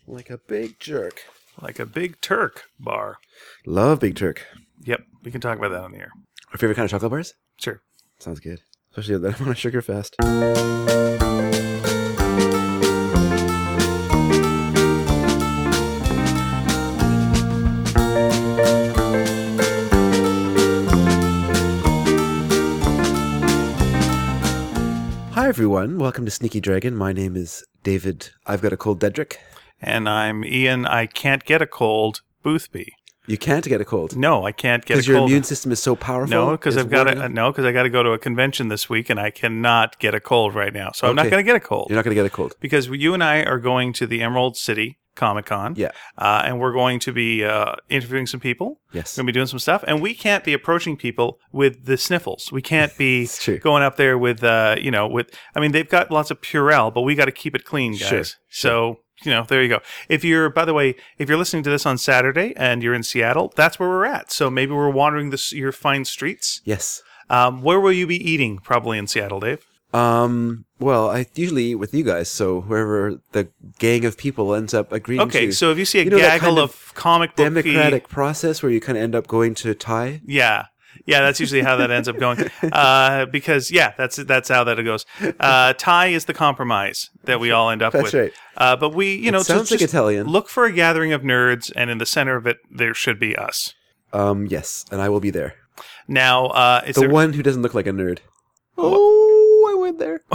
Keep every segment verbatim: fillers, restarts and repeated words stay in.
Like a big jerk. Like a Big Turk bar. Love Big Turk. Yep, we can talk about that on the air. Our favorite kind of chocolate bars? Sure. Sounds good. Especially that I'm on a sugar fast. Hi everyone, welcome to Sneaky Dragon. My name is David. I've got a cold Dedrick. And I'm Ian. I can't get a cold Boothby. You can't get a cold. No, I can't get a cold. Because your immune system is so powerful. No, because it's I've got to. warding- No, because I got to go to a convention this week, and I cannot get a cold right now. So I'm not Okay. going to get a cold. You're not going to get a cold. Because you and I are going to the Emerald City Comic Con. Yeah. Uh, and we're going to be uh, interviewing some people. Yes. We're going to be doing some stuff. And we can't be approaching people with the sniffles. We can't be It's true. going up there with, uh, you know, with, I mean, they've got lots of Purell, but we got to keep it clean, guys. Sure. So, you know, there you go. If you're, by the way, if you're listening to this on Saturday and you're in Seattle, that's where we're at. So maybe we're wandering this, your fine streets. Yes. Um, where will you be eating probably in Seattle, Dave? Um. Well, I usually eat with you guys, so wherever the gang of people ends up agreeing to. Okay, so if you see a You know that gaggle kind of, of comic book democratic process where you kind of end up going to Thai. Yeah. Yeah, that's usually how that ends up going. Uh, because, yeah, that's that's how that goes. Uh, Thai is the compromise that we all end up That's with. right. Uh, but we, you It know, sounds just, like Italian. Look for a gathering of nerds, and in the center of it, there should be us. Um. Yes, and I will be there. Now, uh, is The there... one who doesn't look like a nerd. Oh, I went there.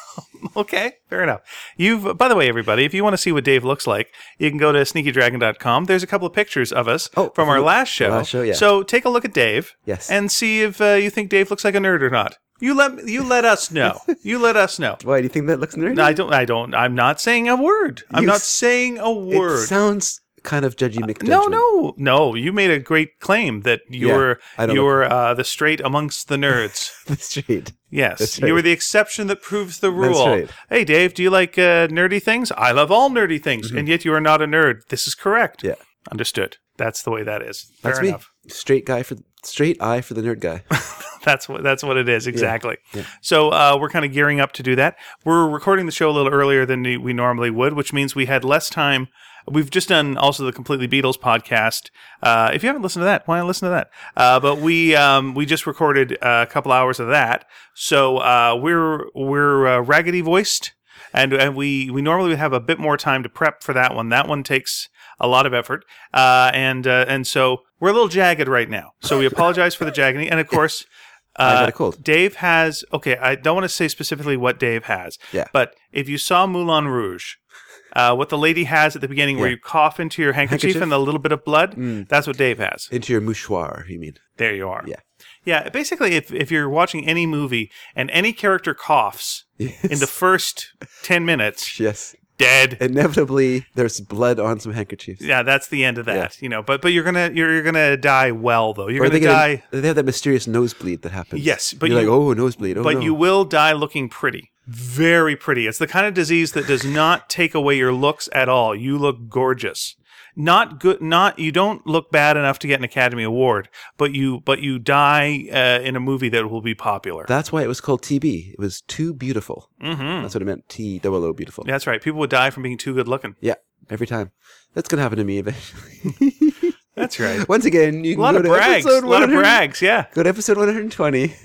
Okay, fair enough. You've, by the way, everybody, if you want to see what Dave looks like, you can go to sneaky dragon dot com. There's a couple of pictures of us Oh, from our from the last show. last show, yeah. So take a look at Dave. Yes. And see if uh, you think Dave looks like a nerd or not. You let you let us know. You let us know. Why do you think that looks nerdy? I don't. I don't. I'm not saying a word. I'm You not s- saying a word. It sounds kind of judgy McJudgment. no, no, no. You made a great claim that you're I don't you're uh, the straight amongst the nerds. That's right. Yes, That's you were right. the exception that proves the rule. That's right. Hey, Dave, do you like uh, nerdy things? I love all nerdy things, and yet you are not a nerd. This is correct. Mm-hmm. Yeah. Understood. That's the way that is. Fair That's me. enough. Straight guy for straight eye for the nerd guy. That's what that's what it is exactly. yeah. So uh, we're kind of gearing up to do that. We're recording the show a little earlier than we we normally would, which means we had less time. We've just done also the Completely Beatles podcast. Uh, if you haven't listened to that, why not listen to that? Uh, but we um, we just recorded a couple hours of that, so uh, we're we're uh, raggedy voiced, and and we we normally have a bit more time to prep for that one. That one takes a lot of effort, uh, and uh, and so we're a little jagged right now. So we apologize for the jagging, and of course. I got Uh, a cold. Dave has, okay, I don't want to say specifically what Dave has, Yeah. but if you saw Moulin Rouge, uh, what the lady has at the beginning where Yeah. you cough into your handkerchief, Handkerchief? and a little bit of blood, Mm. that's what Dave has. Into your mouchoir, you mean? There you are. Yeah. Yeah, basically, if, if you're watching any movie and any character coughs Yes. in the first ten minutes, Yes. dead. Inevitably, there's blood on some handkerchiefs. Yeah, that's the end of that, you know. But but you're gonna you're, you're gonna die well though. You're Or gonna they, get die. a, they have that mysterious nosebleed that happens. Yes, but you're you- like, oh, nosebleed. Oh, but no. you will die looking pretty. Very pretty. It's the kind of disease that does not take away your looks at all. You look gorgeous. Not good. Not you don't look bad enough to get an Academy Award, but you but you die uh, in a movie that will be popular. That's why it was called T B. It was too beautiful. Mm-hmm. That's what it meant. T double O beautiful. That's right. People would die from being too good looking. Yeah, every time. That's gonna happen to me eventually. That's right. Once again, you A can lot go of to brags. A episode lot of one hundred brags. Yeah. Go to episode one hundred twenty.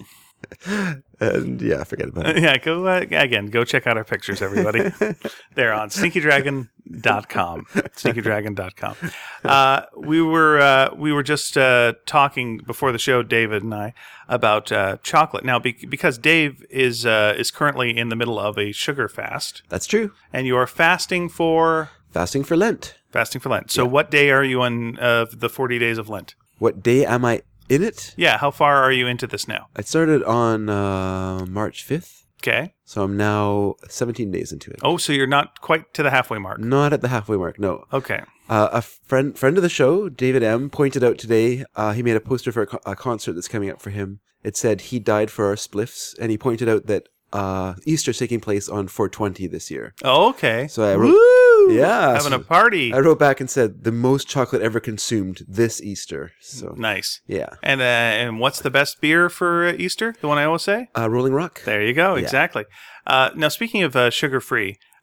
And yeah, forget about it. Yeah, go uh, again. Go check out our pictures, everybody. They're on sneaky dragon dot com. sneaky dragon dot com. Uh, we were uh, we were just uh, talking before the show, David and I, about uh, chocolate. Now, be- because Dave is uh, is currently in the middle of a sugar fast, That's true. and you are fasting for Fasting for Lent. fasting for Lent. So, what day are you on uh, the forty days of Lent? What day am I in it? Yeah, how far are you into this now? I started on uh, March fifth, Okay. so I'm now seventeen days into it. Oh, so you're not quite to the halfway mark. Not at the halfway mark, no. Okay. Uh, a friend friend of the show, David M., pointed out today, uh, he made a poster for a, co- a concert that's coming up for him. It said he died for our spliffs, and he pointed out that uh, Easter's taking place on four twenty this year. Oh, okay. So I wrote, Woo! yeah, Having so a party. I wrote back and said the most chocolate ever consumed this Easter. So Nice. yeah, And uh, and what's the best beer for uh, Easter? The one I always say? uh, Rolling Rock. There you go. Yeah. Exactly. Uh, now, speaking of uh, sugar-free,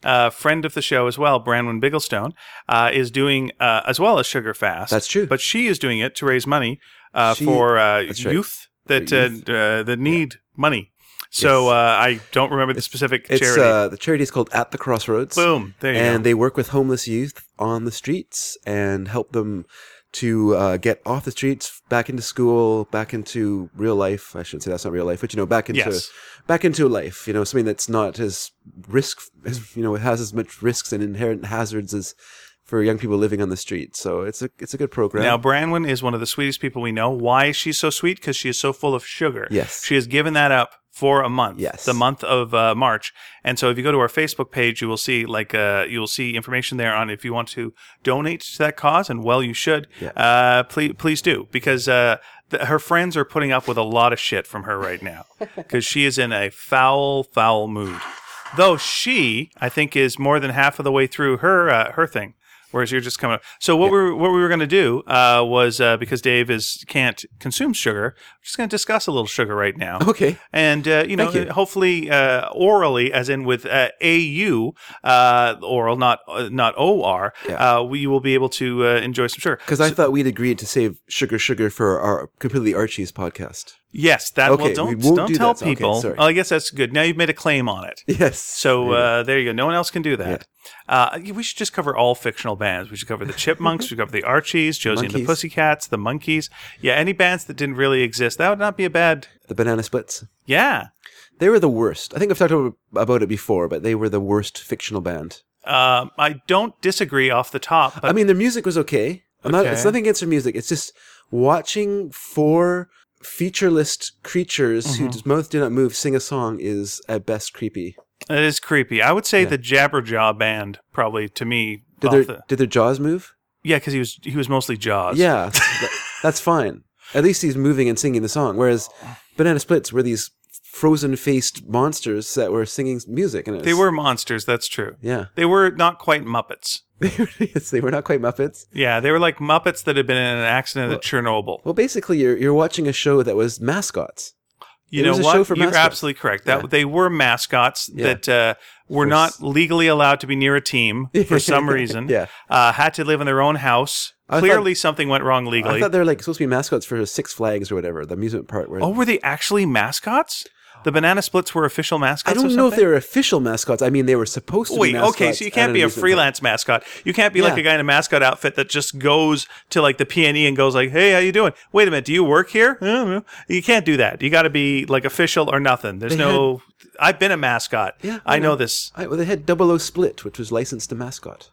uh, friend of the show as well, Branwen Bigglestone, uh, is doing uh, as well as Sugar Fast. That's true. But she is doing it to raise money uh, She- for uh, that's right. youth that For youth. Uh, uh, that need money. So Yes. uh, I don't remember the specific It's charity. uh, the charity is called At the Crossroads. Boom. There you and go. they work with homeless youth on the streets and help them to uh, get off the streets, back into school, back into real life. I shouldn't say that's not real life, but you know, back into Yes. back into life. You know, something that's not as risk, as you know, it has as much risks and inherent hazards as for young people living on the street. So it's a it's a good program. Now, Branwen is one of the sweetest people we know. Why is she so sweet? Because she is so full of sugar. Yes. She has given that up for a month. Yes. The month of uh, March. And so if you go to our Facebook page, you will see like uh, you will see information there on if you want to donate to that cause, and well, you should. Yeah. Uh, please, please do, because uh, th- her friends are putting up with a lot of shit from her right now because she is in a foul, foul mood. Though she, I think, is more than half of the way through her uh, her thing. Whereas you're just coming up. So what Yeah. we were, what we were going to do uh, was uh, because Dave is can't consume sugar, we're just going to discuss a little sugar right now. Okay. And uh, you know, Thank you. hopefully uh, orally, as in with uh, A U uh, oral, not uh, not O R. Yeah. Uh, we will be able to uh, enjoy some sugar. Because I thought we'd agreed to save sugar, sugar for our completely Archie's podcast. Yes, that. Okay, well, we don't won't don't do tell that. Okay, people. sorry. Oh, I guess that's good. Now you've made a claim on it. Yes. So There you uh, there you go. No one else can do that. Uh, we should just cover all fictional bands. We should cover the Chipmunks. we should cover the Archies, Josie and the Monkees. Pussycats, the Monkeys. Yeah, any bands that didn't really exist. That would not be a bad. go. The Banana Splits. Yeah. They were the worst. I think I've talked about- about it before, but they were the worst fictional band. Um, I don't disagree off the top. But I mean, their music was okay. I'm not. It's Okay. nothing against their music. It's just watching four featureless creatures Mm-hmm. whose mouth do not move sing a song is at best creepy. it is creepy. I would say Yeah. the Jabberjaw band probably to me. Did off their the- did their jaws move? yeah, because he was he was mostly Jaws. Yeah, that- that's fine. At least he's moving and singing the song. Whereas Banana Splits were these frozen-faced monsters that were singing music, and it was, They were monsters. That's true. yeah. They were not quite Muppets. Yes, they were not quite Muppets. Yeah, they were like Muppets that had been in an accident at Chernobyl. Well, basically, you're you're watching a show that was mascots. You It know was a what? show for You're mascots. absolutely correct. That Yeah. they were mascots Yeah. that uh, were For not s- legally allowed to be near a team for some reason. Yeah. uh, had to live in their own house. I Clearly, something went wrong legally. I thought they were like supposed to be mascots for Six Flags or whatever, the amusement park. Where Oh, were they actually mascots? The Banana Splits were official mascots. I don't or know if something? they were official mascots. I mean, they were supposed to Wait, be mascots. okay, so you at can't an be a amusement freelance mascot. You can't be like Yeah. a guy in a mascot outfit that just goes to like the P and E and goes like, "Hey, how you doing? Wait a minute, do you work here?" I don't know. You can't do that. You got to be like official or nothing. There's They no. I've been a mascot. Yeah, I I know know. this. park. I, well, they had Double O Split, which was licensed to mascot.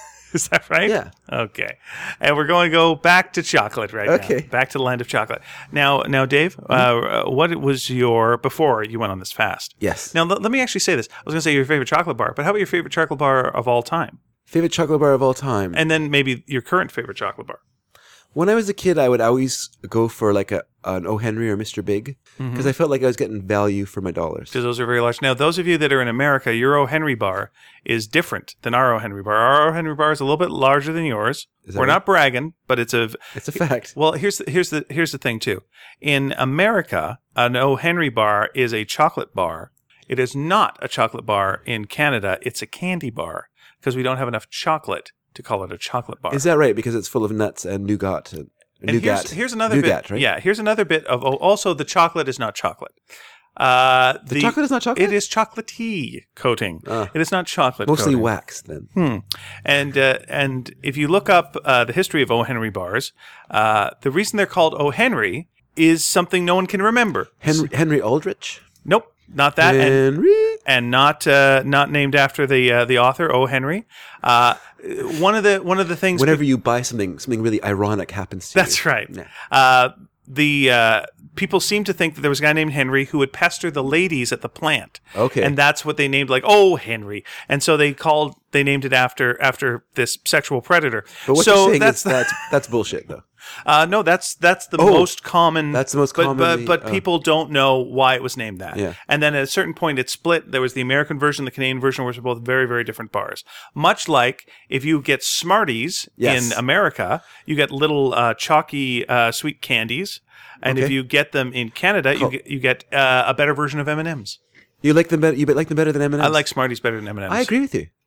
Is that right? Yeah. Okay. And we're going to go back to chocolate right Okay. now. Back to the land of chocolate. Now, now, Dave, uh, what was your before you went on this fast? Yes. Now, let, let me actually say this. I was going to say your favorite chocolate bar, but how about your favorite chocolate bar of all time? Favorite chocolate bar of all time. And then maybe your current favorite chocolate bar. When I was a kid, I would always go for like a an O. Henry or Mister Big because I felt like I was getting value for my dollars. Because those are very large. Now, those of you that are in America, your O. Henry bar is different than our O. Henry bar. Our O. Henry bar is a little bit larger than yours. Is that We're right? not bragging, but it's a It's a fact. well. Here's the, here's the here's the thing too. In America, an O. Henry bar is a chocolate bar. It is not a chocolate bar in Canada. It's a candy bar because we don't have enough chocolate to call it a chocolate bar. Is that right? Because it's full of nuts and nougat. And, And nougat. here's, here's another nougat, bit. right? Yeah, here's another bit of. Oh, also, the chocolate is not chocolate. Uh, The, chocolate is not chocolate? It is chocolatey coating. Ah. It is not chocolate. Mostly coating. wax, then. Hmm. And uh, and if you look up uh, the history of O. Henry bars, uh, the reason they're called O. Henry is something no one can remember. Henry, Henry Aldrich? Nope, not that. And, Henry? and not uh, not named after the uh, the author O. Henry. Uh, one of the one of the things. Whenever you buy something, something really ironic happens to you. That's right. Yeah. Uh, the uh, people seem to think that there was a guy named Henry who would pester the ladies at the plant. Okay. And that's what they named, like, oh, Henry. And so they called, they named it after after this sexual predator. But what so you're saying that's is that's, that's bullshit, though. uh, no, that's that's the Oh, most common. that's the most but, commonly- But, but oh. people don't know why it was named that. Yeah. And then at a certain point, it split. There was the American version, the Canadian version, which were both very, very different bars. Much like if you get Smarties Yes. in America, you get little uh, chalky uh, sweet candies. And if Okay. you get them in Canada, you Cool. get, you get uh, a better version of M and M's. You like them better? You like them better than M and M's? I like Smarties better than M and M's. I agree with you.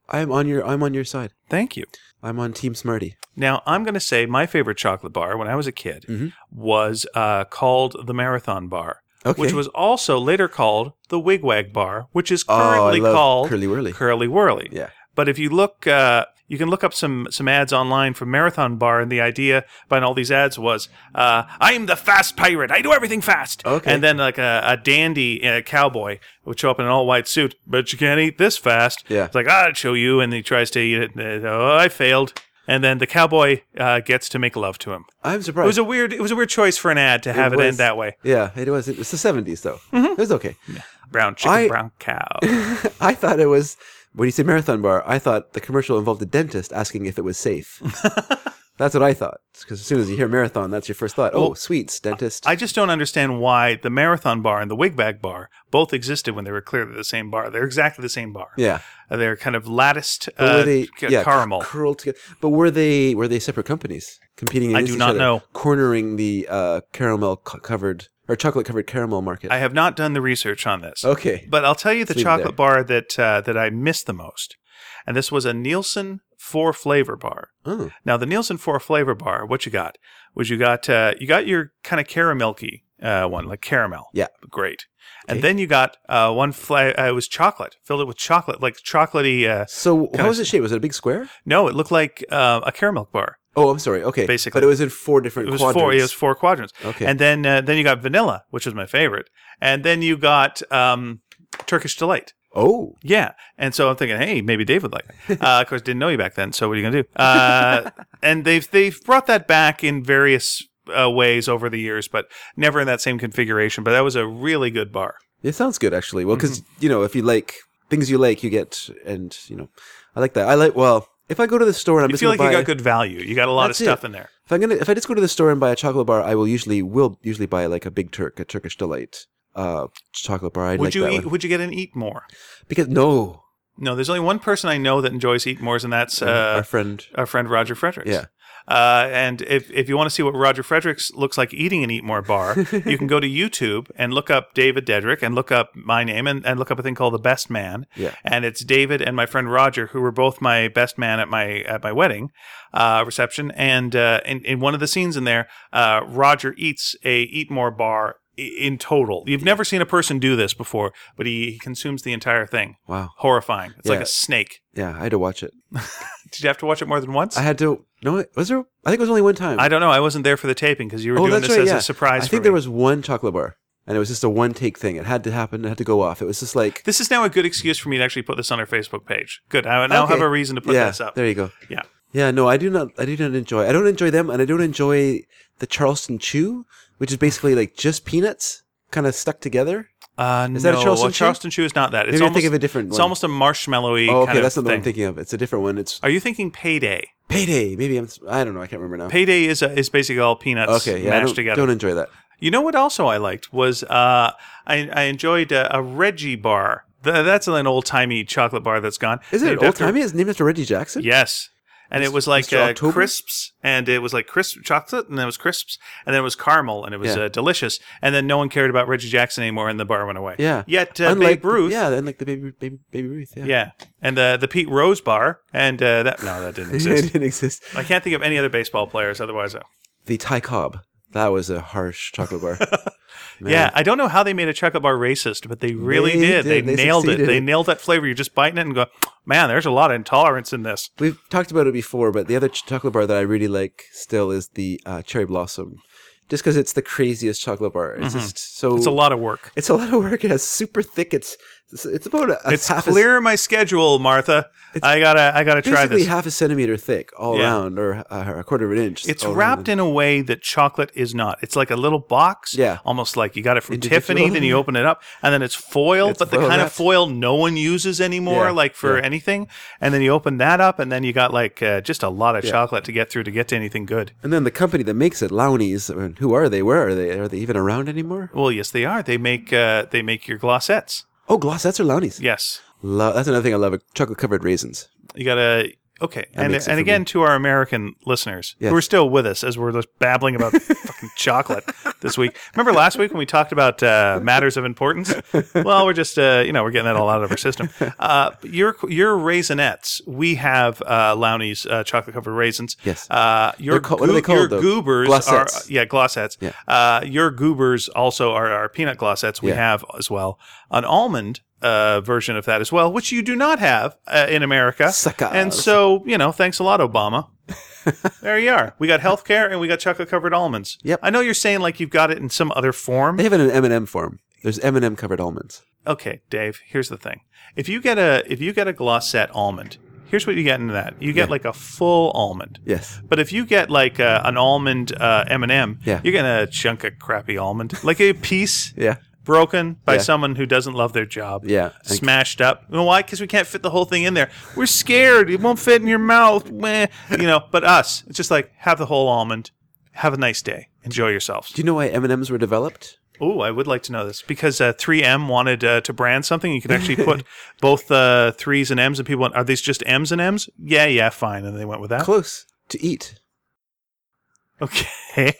I'm on your I'm on your side. Thank you. I'm on Team Smarty. Now, I'm going to say my favorite chocolate bar when I was a kid Mm-hmm. was uh, called the Marathon Bar, Okay. which was also later called the Wigwag Bar, which is Oh, I currently love called Curly Whirly. Curly Whirly. Yeah. But if you look, uh, you can look up some some ads online from Marathon Bar, and the idea behind all these ads was, uh, "I'm the fast pirate. I do everything fast." Okay. And then like a, a dandy uh, cowboy would show up in an all white suit, but you can't eat this fast. Yeah. It's like, I'll show you, and he tries to eat it. And, uh, oh, I failed. And then the cowboy uh, gets to make love to him. I'm It surprised. was a weird. It was a weird choice for an ad to have it, was. end that way. Yeah, it was. It was the seventies, though. It was okay. Brown chicken, I- brown cow. I thought it was, when you say Marathon Bar, I thought the commercial involved a dentist asking if it was safe. That's what I thought. Because as soon as you hear Marathon, that's your first thought. Oh, Well, sweets, dentist. I just don't understand why the Marathon Bar and the Wigbag Bar both existed when they were clearly the same bar. They're exactly the same bar. yeah. Uh, They're kind of latticed But uh, were they, c- yeah, caramel. curled together. But were they were they separate companies competing I against do each not other, know. cornering the uh, caramel co- covered or chocolate covered caramel market? I have not done the research on this. okay. But I'll tell you the Let's leave it chocolate bar that uh, that I missed the most. And this was a Nielsen four flavor bar. Oh. Now the Nielsen four flavor bar, what you got was you got uh, you got your kind of caramelky uh, one, like caramel. Yeah. Great. And Okay. then you got uh, one fla- uh, it was chocolate, filled it with chocolate, like chocolatey. Uh, So Kinda how was it shaped? Was it a big square? no, it looked like uh, a caramel bar. Oh, I'm sorry. Okay. Basically. But it was in four different It was quadrants. four. It was four quadrants. Okay. And then uh, then you got vanilla, which was my favorite. And then you got um, Turkish delight. oh. Yeah. And so I'm thinking, hey, maybe Dave would like it. Uh, of course, didn't know you back then. So what are you gonna do? Uh, and they've they've brought that back in various uh, ways over the years, but never in that same configuration. But that was a really good bar. It sounds good, actually. Well, because, Mm-hmm. you know, if you like things you like, you get, and, you know, I like that. I like, well, if I go to the store and I'm You just feel going like to you buy, got good value. You got a lot That's of stuff it. in there. if I'm gonna, if I just go to the store and buy a chocolate bar, I will usually, will usually buy like a Big Turk, a Turkish Delight, uh, chocolate bar. I'd Would like you that eat? one. Would you get an Eat More? Because, no, No, there's only one person I know that enjoys Eat Mores, and that's our uh, friend, our friend Roger Fredericks. Yeah. Uh, and if, if you want to see what Roger Fredericks looks like eating an Eat More bar, you can go to YouTube and look up David Dedrick and look up my name and, and look up a thing called The Best Man. Yeah. And it's David and my friend Roger, who were both my best man at my at my wedding uh, reception. And uh, in, in one of the scenes in there, uh, Roger eats a Eat More bar i- in total. You've never seen a person do this before, but he, he consumes the entire thing. wow. Horrifying. It's like Yeah. a snake. Yeah, I had to watch it. Did you have to watch it more than once? I had to, no, was there, I think it was only one time. I don't know. I wasn't there for the taping because you were oh, doing that's this right, as yeah. a surprise I for think me. there was one chocolate bar, and it was just a one take thing. It had to happen. It had to go off. It was just like, This is now a good excuse for me to actually put this on our Facebook page. Good. I now Okay. have a reason to put yeah, this up. there you go. Yeah. Yeah, no, I do not. I do not enjoy. I don't enjoy them, and I don't enjoy the Charleston Chew, which is basically like just peanuts, kind of stuck together. Uh, Is no, that a Charleston well, Chew? Charleston Chew is not that. It's Maybe I almost, think of a different It's one. almost a marshmallowy Oh, kind okay, of that's not the one thing. I'm thinking of. It's a different one. It's Are you thinking Payday? Payday. Maybe I'm. I don't know. I can't remember now. Payday is a, is basically all peanuts okay, yeah, I mashed don't, together. don't enjoy that. You know what also I liked was uh, I, I enjoyed a, a Reggie bar. Th- that's an old timey chocolate bar that's gone. Is it Named old after- timey? It's named after Reggie Jackson. Yes. And it was like Mister uh, October? crisps, and it was like crisp chocolate, and then it was crisps, and then it was caramel, and it was Yeah. uh, delicious. And then no one cared about Reggie Jackson anymore, and the bar went away. Yeah. Yet uh, Unlike Babe Ruth, Yeah, unlike the baby, baby, baby Ruth. Yeah. yeah, and the the Pete Rose bar, and uh, that no, that didn't it exist. didn't exist. I can't think of any other baseball players. Otherwise, uh, The Ty Cobb. That was a harsh chocolate bar. Man. yeah, I don't know how they made a chocolate bar racist, but they really They did. They, did. They nailed it. succeeded. They nailed that flavor. You're just biting it and go, man, there's a lot of intolerance in this. We've talked about it before, but the other ch- chocolate bar that I really like still is the uh, Cherry Blossom, just because it's the craziest chocolate bar. It's just so. It's a lot of work. It's a lot of work. It has super thick. It's it's, it's about a, a It's half clear my schedule, Martha. I gotta, I gotta A, try basically this. half a centimeter thick all Yeah. around, or uh, a quarter of an inch. It's all wrapped around. in a way that chocolate is not. It's like a little box. Yeah. Almost like you got it from Individual. Tiffany, then you open it up, and then it's foiled, It's but the foil kind of wrapped. foil no one uses anymore, Yeah, like for yeah. anything. And then you open that up, and then you got like uh, just a lot of Yeah. chocolate to get through to get to anything good. And then the company that makes it, Lowney's. I mean, who are they? Where are they? Are they even around anymore? Well, yes, they are. They make uh, they make your glossettes. Oh, Glossettes or Lowney's? Yes. Lo- that's another thing I love: chocolate covered raisins. You gotta. Okay, That and makes it and for again me. to our American listeners Yes. who are still with us as we're just babbling about fucking chocolate this week. Remember last week when we talked about uh, matters of importance? Well, we're just uh, you know we're getting that all out of our system. Uh, your your Raisinets, we have uh, Lowney's uh, chocolate covered raisins. Yes. Uh, your They're called- what are they called, Your though? goobers Glossettes. are yeah glossettes. Yeah. Uh, your goobers also are our peanut glossettes. We Yeah. have as well an almond. Uh, version of that as well, which you do not have uh, in America. Suckers. And so, you know, thanks a lot, Obama. There you are. We got healthcare and we got chocolate covered almonds. Yep. I know you're saying like you've got it in some other form. They have it in M and M form. There's M and M covered almonds. Okay, Dave, here's the thing. If you get a if you get a Glossette almond, here's what you get in that. You get Yeah. like a full almond. Yes. But if you get like uh, an almond uh, M and M, Yeah. you're getting a chunk of crappy almond. Like a piece Yeah. broken by Yeah. someone who doesn't love their job. Yeah. And- Smashed up. You know why? Because we can't fit the whole thing in there. We're scared. It won't fit in your mouth. Meh. You know, but us, it's just like, have the whole almond. Have a nice day. Enjoy yourselves. Do you know why M and M's were developed? Oh, I would like to know this. Because uh, three M wanted uh, to brand something. You could actually put both uh, threes and M's, and people went, are these just M's and M's? Yeah, yeah, fine. And they went with that. Close to eat. Okay.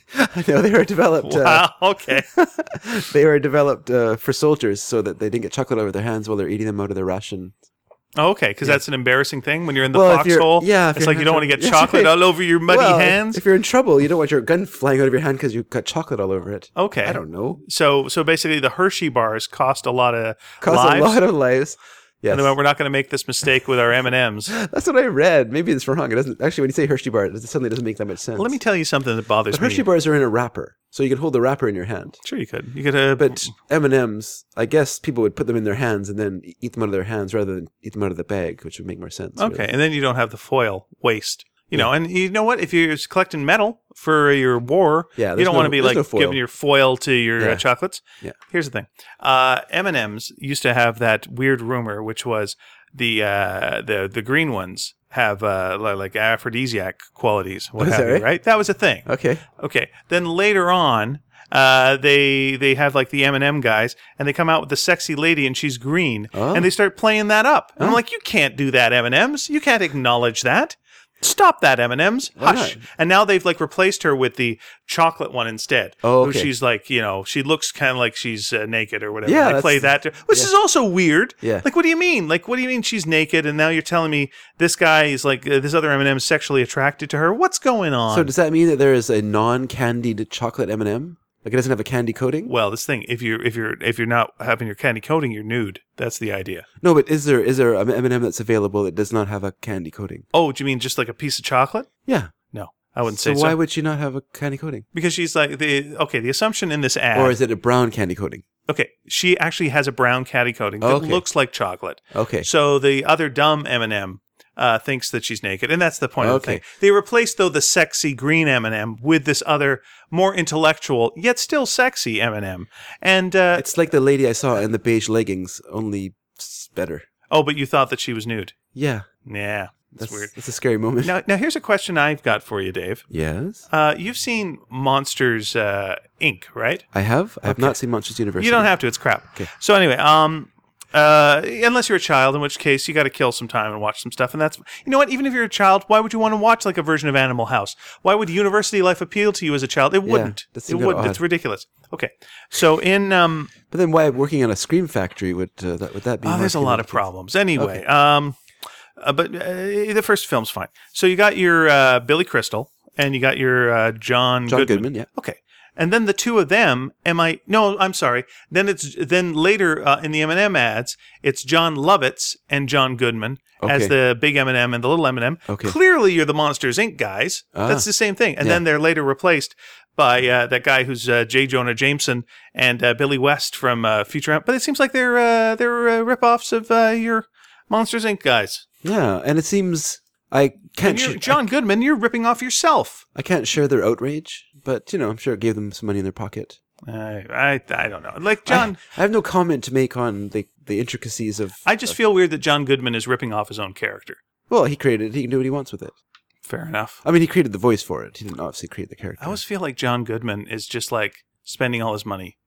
No, they were developed. Uh, Wow. Okay. they were developed uh, for soldiers so that they didn't get chocolate over their hands while they're eating them out of their ration. Oh, okay, because that's an embarrassing thing when you're in the Well, if you're- foxhole. yeah, if it's you're like you don't want to get That's chocolate right. all over your muddy well, hands. If you're in trouble, you don't want your gun flying out of your hand because you got chocolate all over it. Okay, I don't know. So, so basically, the Hershey bars cost a lot of Costs lives. a lot of lives. Yes. And then we're not going to make this mistake with our M and M's. That's what I read. Maybe it's wrong. It doesn't actually. When you say Hershey bar, it suddenly doesn't make that much sense. Let me tell you something that bothers But Hershey me. bars are in a wrapper, so you can hold the wrapper in your hand. Sure, you could. You could. Uh, But M and M's, I guess people would put them in their hands and then eat them out of their hands rather than eat them out of the bag, which would make more sense. okay, really. and then you don't have the foil waste. You know, and you know what? If you're collecting metal for your war, Yeah, you there's don't no- want to be there's like no foil. giving your foil to your Yeah. uh, chocolates. Yeah. Here's the thing: uh, M and M's used to have that weird rumor, which was the uh, the the green ones have uh, li- like aphrodisiac qualities. What Oh, is have that you? right? Right? That was a thing. Okay. Okay. Then later on, uh, they they have like the M and M guys, and they come out with the sexy lady, and she's green, Oh. and they start playing that up. And I'm Oh. like, you can't do that, M and M's. You can't acknowledge that. Stop that, M and M's. Why Hush. not? And now they've like replaced her with the chocolate one instead. Oh, Who okay. she's like, you know, she looks kind of like she's uh, naked or whatever. Yeah, they that's- play that, too, which yeah. is also weird. Yeah. Like, what do you mean? Like, what do you mean she's naked, and now you're telling me this guy is like uh, this other M and M is sexually attracted to her? What's going on? So does that mean that there is a non-candied chocolate M and M? Like it doesn't have a candy coating? Well, this thing, if you're if you're if you're not having your candy coating, you're nude. That's the idea. No, but is there is there an M and M that's available that does not have a candy coating? Oh, do you mean just like a piece of chocolate? Yeah. No, I wouldn't So say why so. would she not have a candy coating? Because she's like the okay. The assumption in this ad, Or is it a brown candy coating? okay, she actually has a brown candy coating that Okay. looks like chocolate. Okay. So the other dumb M and M uh, thinks that she's naked, and that's the point of the Okay. thing. They replaced though the sexy green M and M with this other more intellectual yet still sexy M and M. And uh, It's like the lady I saw in the beige leggings, only s- better. oh, but you thought that she was nude. Yeah. Yeah, that's, That's weird. That's a scary moment. Now, now here's a question I've got for you, Dave. Yes. Uh, you've seen Monsters uh, Incorporated, right? I have. I have Okay. not seen Monsters University. You don't have to. It's crap. Okay. So anyway, um, uh, unless you're a child, in which case you got to kill some time and watch some stuff. And that's, you know what? Even if you're a child, why would you want to watch like a version of Animal House? Why would University Life appeal to you as a child? It wouldn't. that it seems kinda wouldn't. odd. It's ridiculous. Okay. So in um, But then why working on a Scream Factory would uh, that would that be? oh, more there's a lot of appealing to kids? problems. Anyway, Okay. um, uh, but uh, the first film's fine. So you got your uh, Billy Crystal and you got your uh, John John Goodman. Goodman, yeah. Okay. And then the two of them, am I? No, I'm sorry. Then it's then later uh, in the M and M ads, it's John Lovitz and John Goodman as Okay. the big M and M and the little M and M. Okay. Clearly, you're the Monsters Incorporated guys. Ah. That's the same thing. And Yeah. then they're later replaced by uh, that guy who's uh, J. Jonah Jameson and uh, Billy West from uh, Futurama. But it seems like they're uh, they're uh, ripoffs of uh, your Monsters Incorporated guys. Yeah, and it seems I And can't. you're, sh- John Goodman, you're ripping off yourself. I can't share their outrage, but you know, I'm sure it gave them some money in their pocket. I I, I don't know. Like John. I, I have no comment to make on the the intricacies of. I just feel weird that John Goodman is ripping off his own character. Well, he created it. He can do what he wants with it. Fair enough. I mean, he created the voice for it. He didn't obviously create the character. I always feel like John Goodman is just like spending all his money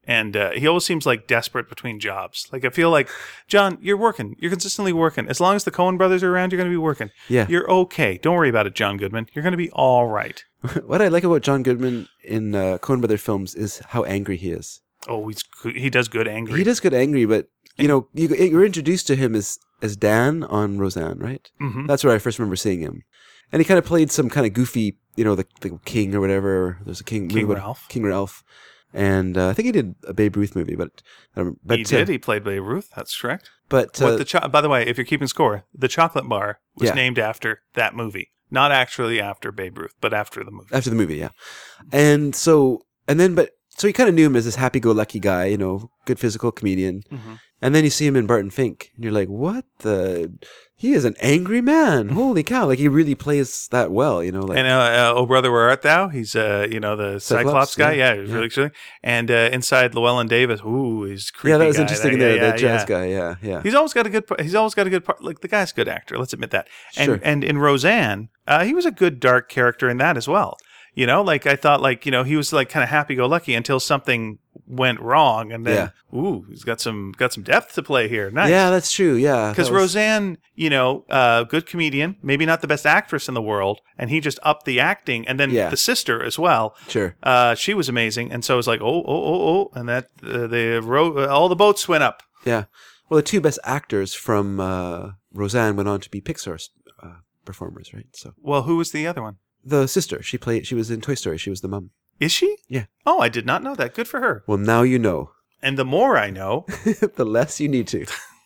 And uh, he always seems like desperate between jobs. Like I feel like, John, you're working. You're consistently working. As long as the Coen brothers are around, you're going to be working. Yeah. You're okay. Don't worry about it, John Goodman. You're going to be all right. What I like about John Goodman in uh, Coen Brothers films is how angry he is. Oh, he's he does good angry. He does good angry, but you know, you, you're introduced to him as as Dan on Roseanne, right? Mm-hmm. That's where I first remember seeing him, and he kind of played some kind of goofy, you know, the the king or whatever. There's a king, King movie about Ralph. King Ralph, and uh, I think he did a Babe Ruth movie, but um, but he did. Uh, He played Babe Ruth. That's correct. but uh, What the cho- by the way, if you're keeping score, the chocolate bar was Yeah. named after that movie, not actually after Babe Ruth, but after the movie. after the movie, yeah, and so and then but so you kind of knew him as this happy-go-lucky guy, you know, good physical comedian. Mm-hmm. And then you see him in Barton Fink, and you're like, what the? He is an angry man. Holy cow. Like, he really plays that well, you know? Like, And uh, uh, Oh Brother, Where Art Thou? He's, uh, you know, the Cyclops, Cyclops, guy. yeah. Yeah, he was Yeah. really exciting. And uh, inside Llewellyn Davis, ooh, he's creepy yeah, that was guy. interesting That- there, yeah, the jazz yeah. guy, yeah, yeah. He's always got a good. par- He's always got a good part. Like the guy's a good actor. Let's admit that. And Sure. and in Roseanne, uh, he was a good dark character in that as well. You know, like I thought, like you know, he was like kind of happy-go-lucky until something went wrong, and then ooh, he's got some got some depth to play here. Nice. Yeah, that's true, yeah. Because that was- Roseanne, you know, uh, good comedian, maybe not the best actress in the world, and he just upped the acting, and then Yeah. the sister as well. Sure. Uh, she was amazing, and so it was like, oh, oh, oh, oh, and that uh, the ro- uh, all the boats went up. Yeah. Well, the two best actors from uh, Roseanne went on to be Pixar uh, performers, right? So Well, who was the other one? the sister, she played, she was in Toy Story. She was the mum. Is she? Yeah. Oh, I did not know that. Good for her. Well, now you know. And the more I know, The less you need to.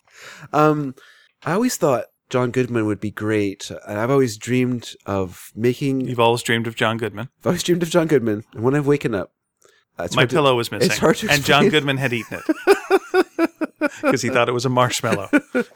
um, I always thought John Goodman would be great, and I've always dreamed of making. you've always dreamed of John Goodman. I've always dreamed of John Goodman, and when I've waken up, uh, it's My hard to- pillow was missing, it's hard to and John explain. Goodman had eaten it because he thought it was a marshmallow.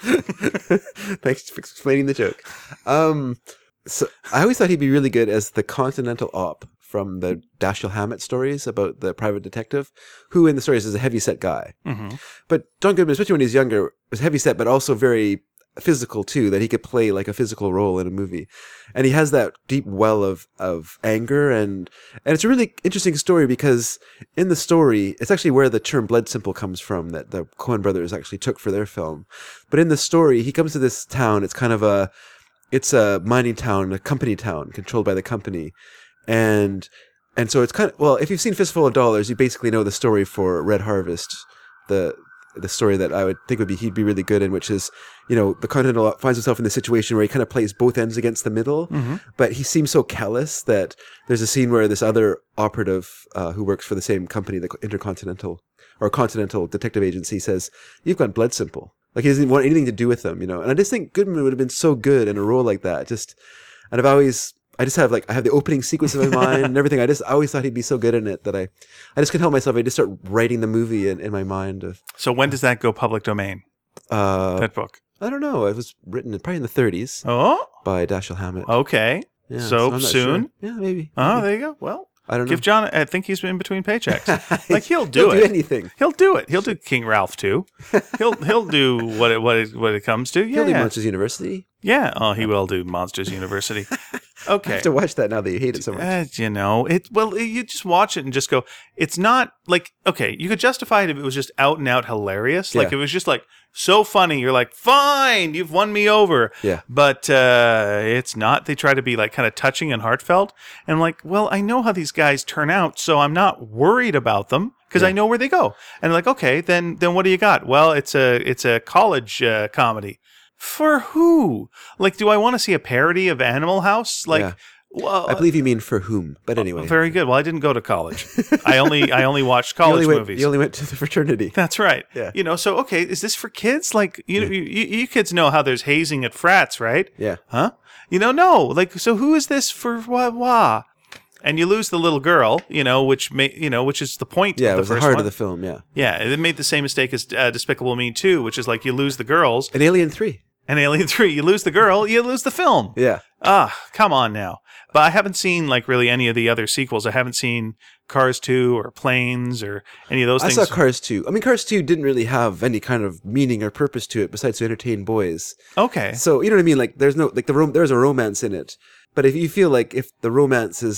Thanks for explaining the joke. Um, so I always thought he'd be really good as the Continental Op from the Dashiell Hammett stories about the private detective, who in the stories is a heavyset guy. hmm But John Goodman, especially when he's younger, was heavyset, but also very physical too, that he could play like a physical role in a movie. And he has that deep well of, of anger, and, and it's a really interesting story because in the story, it's actually where the term blood simple comes from that the Coen brothers actually took for their film. But in the story, he comes to this town. It's kind of a, it's a mining town, a company town controlled by the company. And, and so it's kind of, well, if you've seen Fistful of Dollars, you basically know the story for Red Harvest, the, the story that I would think would be he'd be really good in, which is, you know, the Continental finds himself in the situation where he kind of plays both ends against the middle, hmm but he seems so callous that there's a scene where this other operative uh, who works for the same company, the Intercontinental or Continental Detective Agency, says, "You've got blood simple." Like he doesn't want anything to do with them, you know. And I just think Goodman would have been so good in a role like that. Just, and I've always. I just have like I have the opening sequence in my mind and everything. I just I always thought he'd be so good in it that I, I just couldn't help myself. I just start writing the movie in, in my mind. Of, So when does that go public domain? uh, That book. I don't know. It was written in, probably in the thirties Oh, by Dashiell Hammett. okay. Yeah, so I'm not soon? sure. Yeah, maybe. Oh, maybe. there you go. Well, I don't know. give John. I think he's in between paychecks. Like he'll do He'll it. do anything. He'll do it. He'll do King Ralph too. He'll he'll do what it what it what it comes to. He'll do Yeah, Monsters University. yeah. Oh, he will do Monsters University. I Okay. have to watch that now that you hate it so much. Uh, you know, it. Well, you just watch it and just go. It's not like okay. You could justify it if it was just out and out hilarious. Like Yeah. it was just like so funny. You're like, fine, you've won me over. Yeah. But uh, it's not. They try to be like kind of touching and heartfelt. And I'm like, well, I know how these guys turn out, so I'm not worried about them because I know where they go. And like, okay, then then what do you got? Well, it's a it's a college uh, comedy. For who? Like, do I want to see a parody of Animal House? Like, Yeah. well, I believe you mean for whom, but anyway. very good. Well, I didn't go to college. I only I only watched you college only went, movies. You only went to the fraternity. That's right. Yeah. You know, so okay, is this for kids? Like, you know, you, you, you kids know how there's hazing at frats, right? Yeah. Huh? You know, no. Like, so who is this for? Wah wah. And you lose the little girl, you know, which may, you know, which is the point. Yeah, of it the was the first heart one. of the film, yeah. Yeah, they made the same mistake as uh, Despicable Me two, which is like you lose the girls, And Alien three. and Alien three, you lose the girl, you lose the film. Yeah. Ah, come on now. But I haven't seen like really any of the other sequels. I haven't seen Cars two or Planes or any of those I things. saw Cars two. I mean, Cars two didn't really have any kind of meaning or purpose to it besides to entertain boys. Okay. So, you know what I mean? Like, there's no, like, the rom- there's a romance in it. But if you feel like if the romance is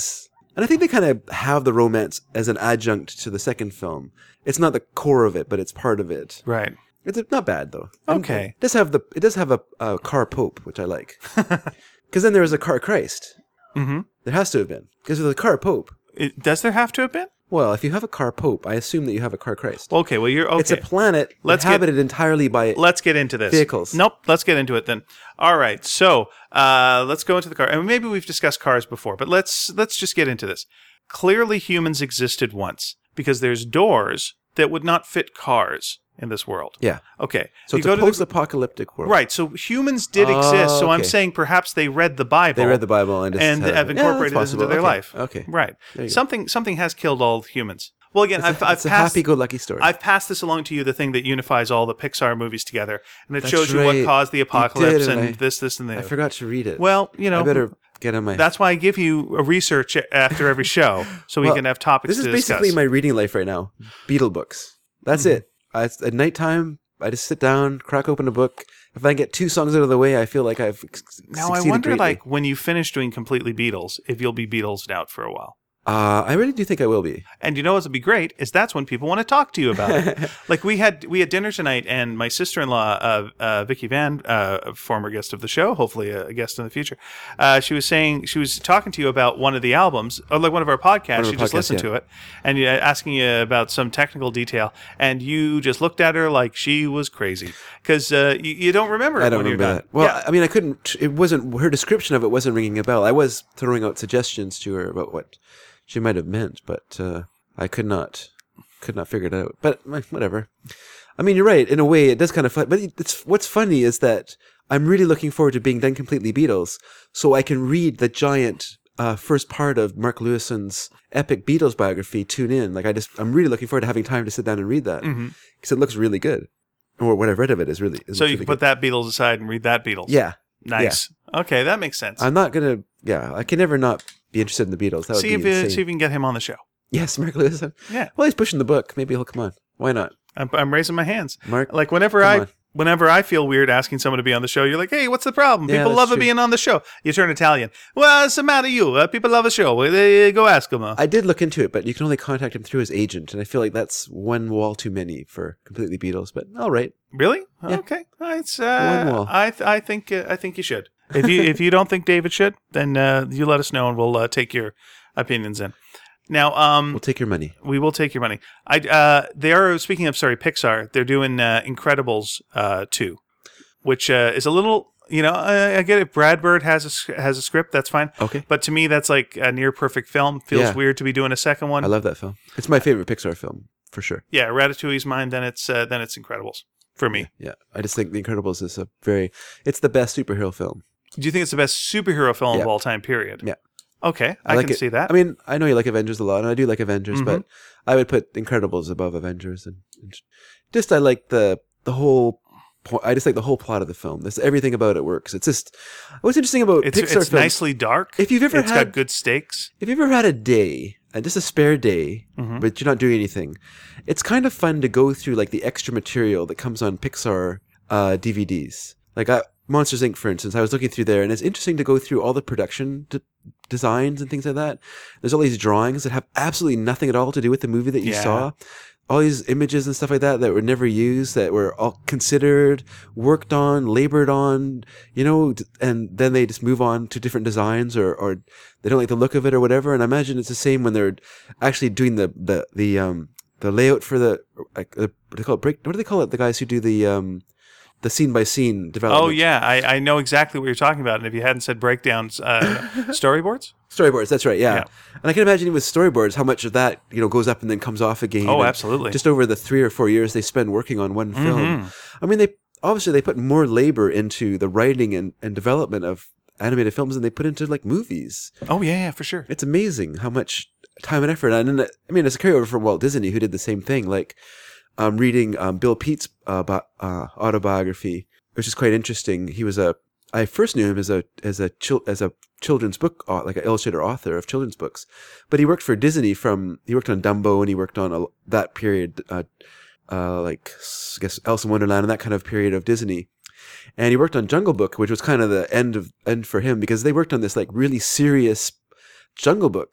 And I think they kind of have the romance as an adjunct to the second film. It's not the core of it, but it's part of it. Right. It's not bad though. And Okay. It does have the it does have a, a car Pope, which I like. Because then there was a car Christ. Mm-hmm. There has to have been. Because of the car Pope. It, does there have to have been? Well, if you have a car Pope, I assume that you have a car Christ. Okay, well, you're okay. It's a planet Let's inhabited entirely by Let's get into this. vehicles. Nope, let's get into it then. All right, so uh, let's go into the car. And maybe we've discussed cars before, but let's let's just get into this. Clearly, humans existed once because there's doors that would not fit cars in this world. Yeah. Okay. So you it's go a to the- post-apocalyptic world. Right, so humans did Oh, exist. So I'm okay. saying perhaps they read the Bible. They read the Bible and, just and had- have Yeah, incorporated that's this into possible. their Okay. life. Okay. Right. There you go. Something something has killed all humans. Well, again, It's I've, a, I've it's a passed. happy-go-lucky story. I've passed this along to you, the thing that unifies all the Pixar movies together, and it That's shows you right. what caused the You apocalypse did, and and I- this, this, and the I other. forgot to read it. Well, you know, I better get on my... that's why I give you a research after every show, so we Well, can have topics This is to basically discuss. my reading life right now. Beetle books. That's Mm-hmm. it. I, at nighttime, I just sit down, crack open a book. If I get two songs out of the way, I feel like I've ex- now, I succeeded wonder, greatly. like, when you finish doing completely Beatles, if you'll be Beatles'd out for a while. Uh, I really do think I will be. And you know what would be great is that's when people want to talk to you about it. Like we had we had dinner tonight, and my sister-in-law, uh, uh, Vicky Van, uh, a former guest of the show, hopefully a, a guest in the future, uh, she was saying she was talking to you about one of the albums, or like one of our podcasts. One of She our just podcasts, listened yeah. to it, and uh, asking you about some technical detail, and you just looked at her like she was crazy because uh, you, you don't remember it I don't when remember you're that. done. Well, yeah. I mean, I couldn't. It wasn't her description of it wasn't ringing a bell. I was throwing out suggestions to her about what she might have meant, but uh, I could not, could not figure it out. But eh, whatever. I mean, you're right. In a way, it does kind of fun. But it's what's funny is that I'm really looking forward to being done completely Beatles, so I can read the giant uh, first part of Mark Lewison's epic Beatles biography. Tune in. Like I just, I'm really looking forward to having time to sit down and read that because it looks really good. Or what I've read of it is really. It So looks you really can put good. that Beatles aside and read that Beatles. Yeah. Nice. Okay, that makes sense. I'm not gonna. Yeah, I can never not be interested in the Beatles. That would see be if you, insane. see if you can get him on the show. Yes, Mark Lewison. Yeah. Well, he's pushing the book. Maybe he'll come on. Why not? I'm, I'm raising my hands. Mark, Like whenever come I on. whenever I feel weird asking someone to be on the show, you're like, "Hey, what's the problem? Yeah, People that's love true. being on the show." You turn Italian. Well, what's the matter, you? Uh, people love the show. Well, they, go ask them. Uh. I did look into it, but you can only contact him through his agent, and I feel like that's one wall too many for completely Beatles. But all right. Really? Yeah. Okay. Uh, It's uh, One wall. I th- I think uh, I think you should. If you if you don't think David should, then uh, you let us know, and we'll uh, take your opinions in. Now, um, We'll take your money. we will take your money. I uh, they are speaking of sorry, Pixar. They're doing uh, Incredibles uh, two, which uh, is a little. You know, I, I get it. Brad Bird has a s- has a script. That's fine. Okay. But to me, that's like a near perfect film. Feels Yeah. weird to be doing a second one. I love that film. It's my favorite Pixar film for sure. yeah, Ratatouille's mine. Then it's uh, then it's Incredibles for me. Yeah, I just think The Incredibles is a very. It's the best superhero film. Do you think it's the best superhero film Yeah. of all time? Period. Yeah. Okay, I, like can it. see that. I mean, I know you like Avengers a lot, and I do like Avengers, Mhm. but I would put Incredibles above Avengers, and, and just I like the the whole. po- I just like the whole plot of the film. This everything about it works. It's just what's interesting about it's Pixar it's films. nicely dark. If you've ever It's had got good stakes. if you've ever had a day, and just a spare day, Mhm. but you're not doing anything, it's kind of fun to go through like the extra material that comes on Pixar uh, D V Ds. Like I, Monsters Incorporated, for instance, I was looking through there, and it's interesting to go through all the production d- designs and things like that. There's all these drawings that have absolutely nothing at all to do with the movie that you Yeah. saw. All these images and stuff like that that were never used, that were all considered, worked on, labored on, you know, d- and then they just move on to different designs, or, or they don't like the look of it or whatever. And I imagine it's the same when they're actually doing the the the um the layout for the, like, the what do they call it? Break? What do they call it? The guys who do the um the scene by scene development. Oh yeah, I, I know exactly what you're talking about. And if you hadn't said breakdowns, uh, storyboards. Storyboards, that's right, yeah. Yeah. And I can imagine with storyboards how much of that, you know, goes up and then comes off again. Oh, and absolutely. Just over the three or four years they spend working on one film. Mm-hmm. I mean, they obviously they put more labor into the writing and, and development of animated films than they put into like movies. Oh yeah, yeah, for sure. It's amazing how much time and effort. And then, I mean, it's a carryover from Walt Disney, who did the same thing. Like, um, reading um, Bill Pete's uh, bi- uh, autobiography, which is quite interesting. He was a I first knew him as a as a chil- as a children's book au- like an illustrator author of children's books, but he worked for Disney from he worked on Dumbo, and he worked on a, that period, uh, uh, like I guess Alice in Wonderland and that kind of period of Disney. And he worked on Jungle Book, which was kind of the end of end for him, because they worked on this like really serious Jungle Book.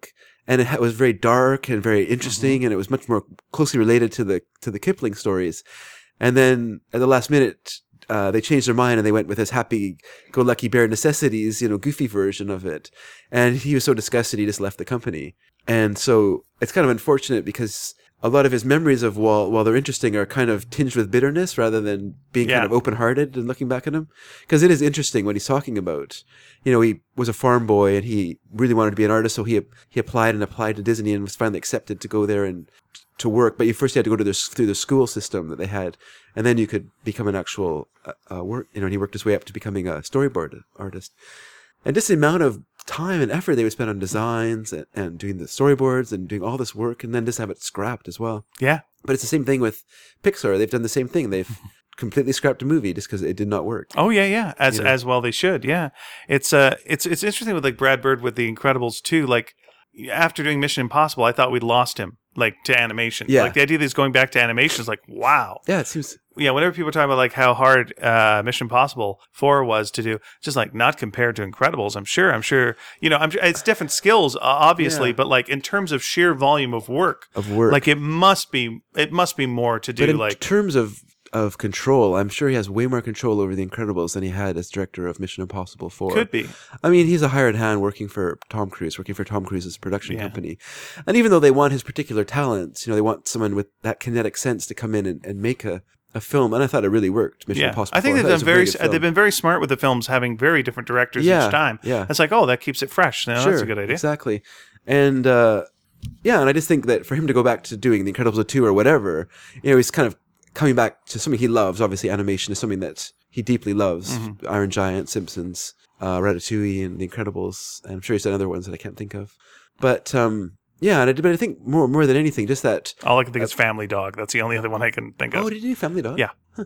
and it ha- was very dark and very interesting, mm-hmm. and it was much more closely related to the to the Kipling stories. And then at the last minute, uh, they changed their mind and they went with this happy-go-lucky bare necessities, you know, goofy version of it. And he was so disgusted he just left the company. And so it's kind of unfortunate because a lot of his memories of while while they're interesting are kind of tinged with bitterness rather than being yeah. kind of open-hearted and looking back at him. Because it is interesting what he's talking about. You know, he was a farm boy and he really wanted to be an artist, so he he applied and applied to Disney and was finally accepted to go there and to work. But you first had to go to this through the school system that they had, and then you could become an actual uh, uh, work. You know, and he worked his way up to becoming a storyboard artist. And just the amount of time and effort they would spend on designs and, and doing the storyboards and doing all this work, and then just have it scrapped as well. Yeah. But it's the same thing with Pixar. They've done the same thing. They've completely scrapped a movie just because it did not work. Oh yeah, yeah. As you know? as well they should. Yeah. It's uh it's it's interesting with like Brad Bird with The Incredibles too. Like after doing Mission Impossible, I thought we'd lost him like to animation. Yeah. Like the idea that he's going back to animation is like wow. Yeah, it seems. Yeah, whenever people talk about like how hard uh, Mission Impossible four was to do, just like not compared to Incredibles, I'm sure. I'm sure, you know, I'm it's different skills, uh, obviously, yeah. but like in terms of sheer volume of work, of work, like it must be, it must be more to do. But in like terms of of control, I'm sure he has way more control over The Incredibles than he had as director of Mission Impossible four. Could be. I mean, he's a hired hand working for Tom Cruise, working for Tom Cruise's production yeah. company. And even though they want his particular talents, you know, they want someone with that kinetic sense to come in and, and make a, a film. And I thought it really worked, Mission yeah. Impossible I think four. they've I done very, very they've been very smart with the films having very different directors yeah, each time. Yeah. It's like, oh, that keeps it fresh. No, sure, that's a good idea. Exactly. And, uh, yeah, and I just think that for him to go back to doing The Incredibles two or whatever, you know, he's kind of coming back to something he loves. Obviously, animation is something that he deeply loves. Mm-hmm. Iron Giant, Simpsons, uh, Ratatouille, and The Incredibles. And I'm sure he's done other ones that I can't think of. But, um, yeah, and I, but I think more more than anything, just that... All I can think uh, is Family Dog. That's the only other one I can think of. Oh, did you do Family Dog? Yeah. Huh.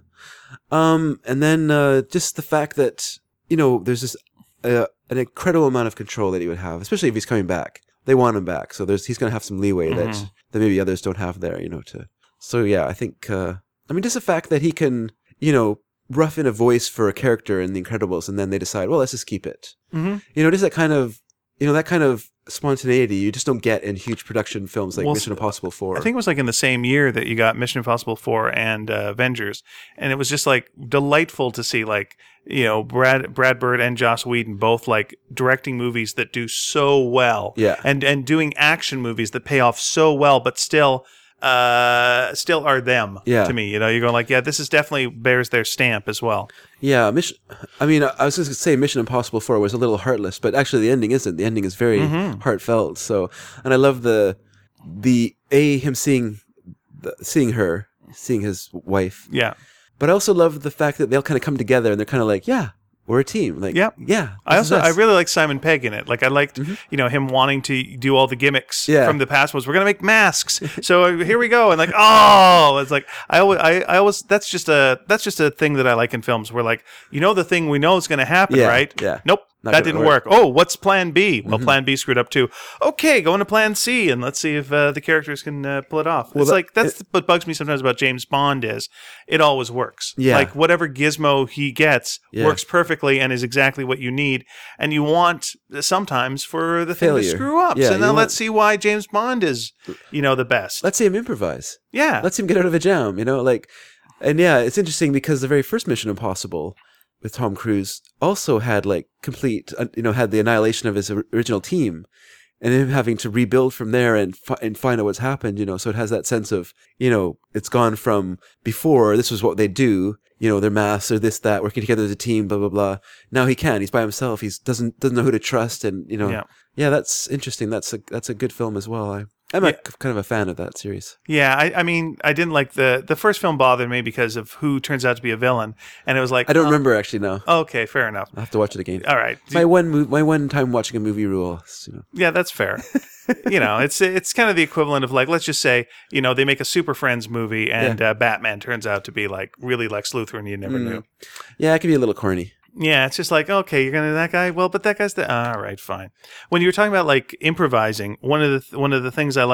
Um, and then uh, just the fact that, you know, there's this uh, an incredible amount of control that he would have, especially if he's coming back. They want him back, so there's he's going to have some leeway mm-hmm. that, that maybe others don't have there, you know, to... So, yeah, I think... Uh, I mean, just the fact that he can, you know, rough in a voice for a character in The Incredibles, and then they decide, well, let's just keep it. Mm-hmm. You know, just that kind of, you know, that kind of spontaneity you just don't get in huge production films like well, Mission Impossible four. I think it was like in the same year that you got Mission Impossible four and uh, Avengers, and it was just like delightful to see like, you know, Brad Brad Bird and Joss Whedon both like directing movies that do so well, yeah, and and doing action movies that pay off so well, but still. Uh, still are them yeah. to me. You know, you're going like, yeah, this is definitely bears their stamp as well. Yeah, mission. I mean, I was just going to say Mission Impossible four was a little heartless, but actually the ending isn't. The ending is very mm-hmm. heartfelt. So, and I love the the a him seeing the, seeing her, seeing his wife. Yeah, but I also love the fact that they'll kind of come together and they're kind of like, yeah. We're a team. Like, yep. yeah. I also, I really like Simon Pegg in it. Like, I liked, mm-hmm. you know, him wanting to do all the gimmicks yeah. from the past was, we're going to make masks. So here we go. And like, oh, it's like, I always, I, I always, that's just a, that's just a thing that I like in films where like, you know, the thing we know is going to happen, yeah. right? Yeah. Nope. Not that didn't work. work. Oh, what's plan B? Well, mm-hmm. plan B screwed up too. Okay, go into plan C and let's see if uh, the characters can uh, pull it off. Well, it's that, like, that's it, what bugs me sometimes about James Bond is it always works. Yeah. Like whatever gizmo he gets yeah. works perfectly and is exactly what you need. And you want sometimes for the thing Failure. to screw up. Yeah, so now want... let's see why James Bond is, you know, the best. Let's see him improvise. Yeah. Let's see him get out of a jam, you know, like, and yeah, it's interesting because the very first Mission Impossible with Tom Cruise also had like complete, you know, had the annihilation of his original team and him having to rebuild from there and fi- and find out what's happened, you know, so it has that sense of, you know, it's gone from before, this was what they do, you know, their masks or this, that, working together as a team, blah, blah, blah. Now he can, he's by himself, he doesn't, doesn't know who to trust and, you know, yeah, yeah that's interesting. That's a, that's a good film as well. I, I'm yeah. a, kind of a fan of that series. Yeah, I, I mean, I didn't like the the first film bothered me because of who turns out to be a villain, and it was like I don't uh, remember actually now. Okay, fair enough. I'll have to watch it again. All right, my one mo- my one time watching a movie rule. You know. Yeah, that's fair. You know, it's it's kind of the equivalent of like, let's just say, you know, they make a Super Friends movie, and yeah. uh, Batman turns out to be like really Lex Luthor, and you never mm. knew. Yeah, it can be a little corny. Yeah, it's just like, okay, you're gonna do that guy. Well, but that guy's the all right, fine. When you were talking about like improvising, one of the th- one of the things I liked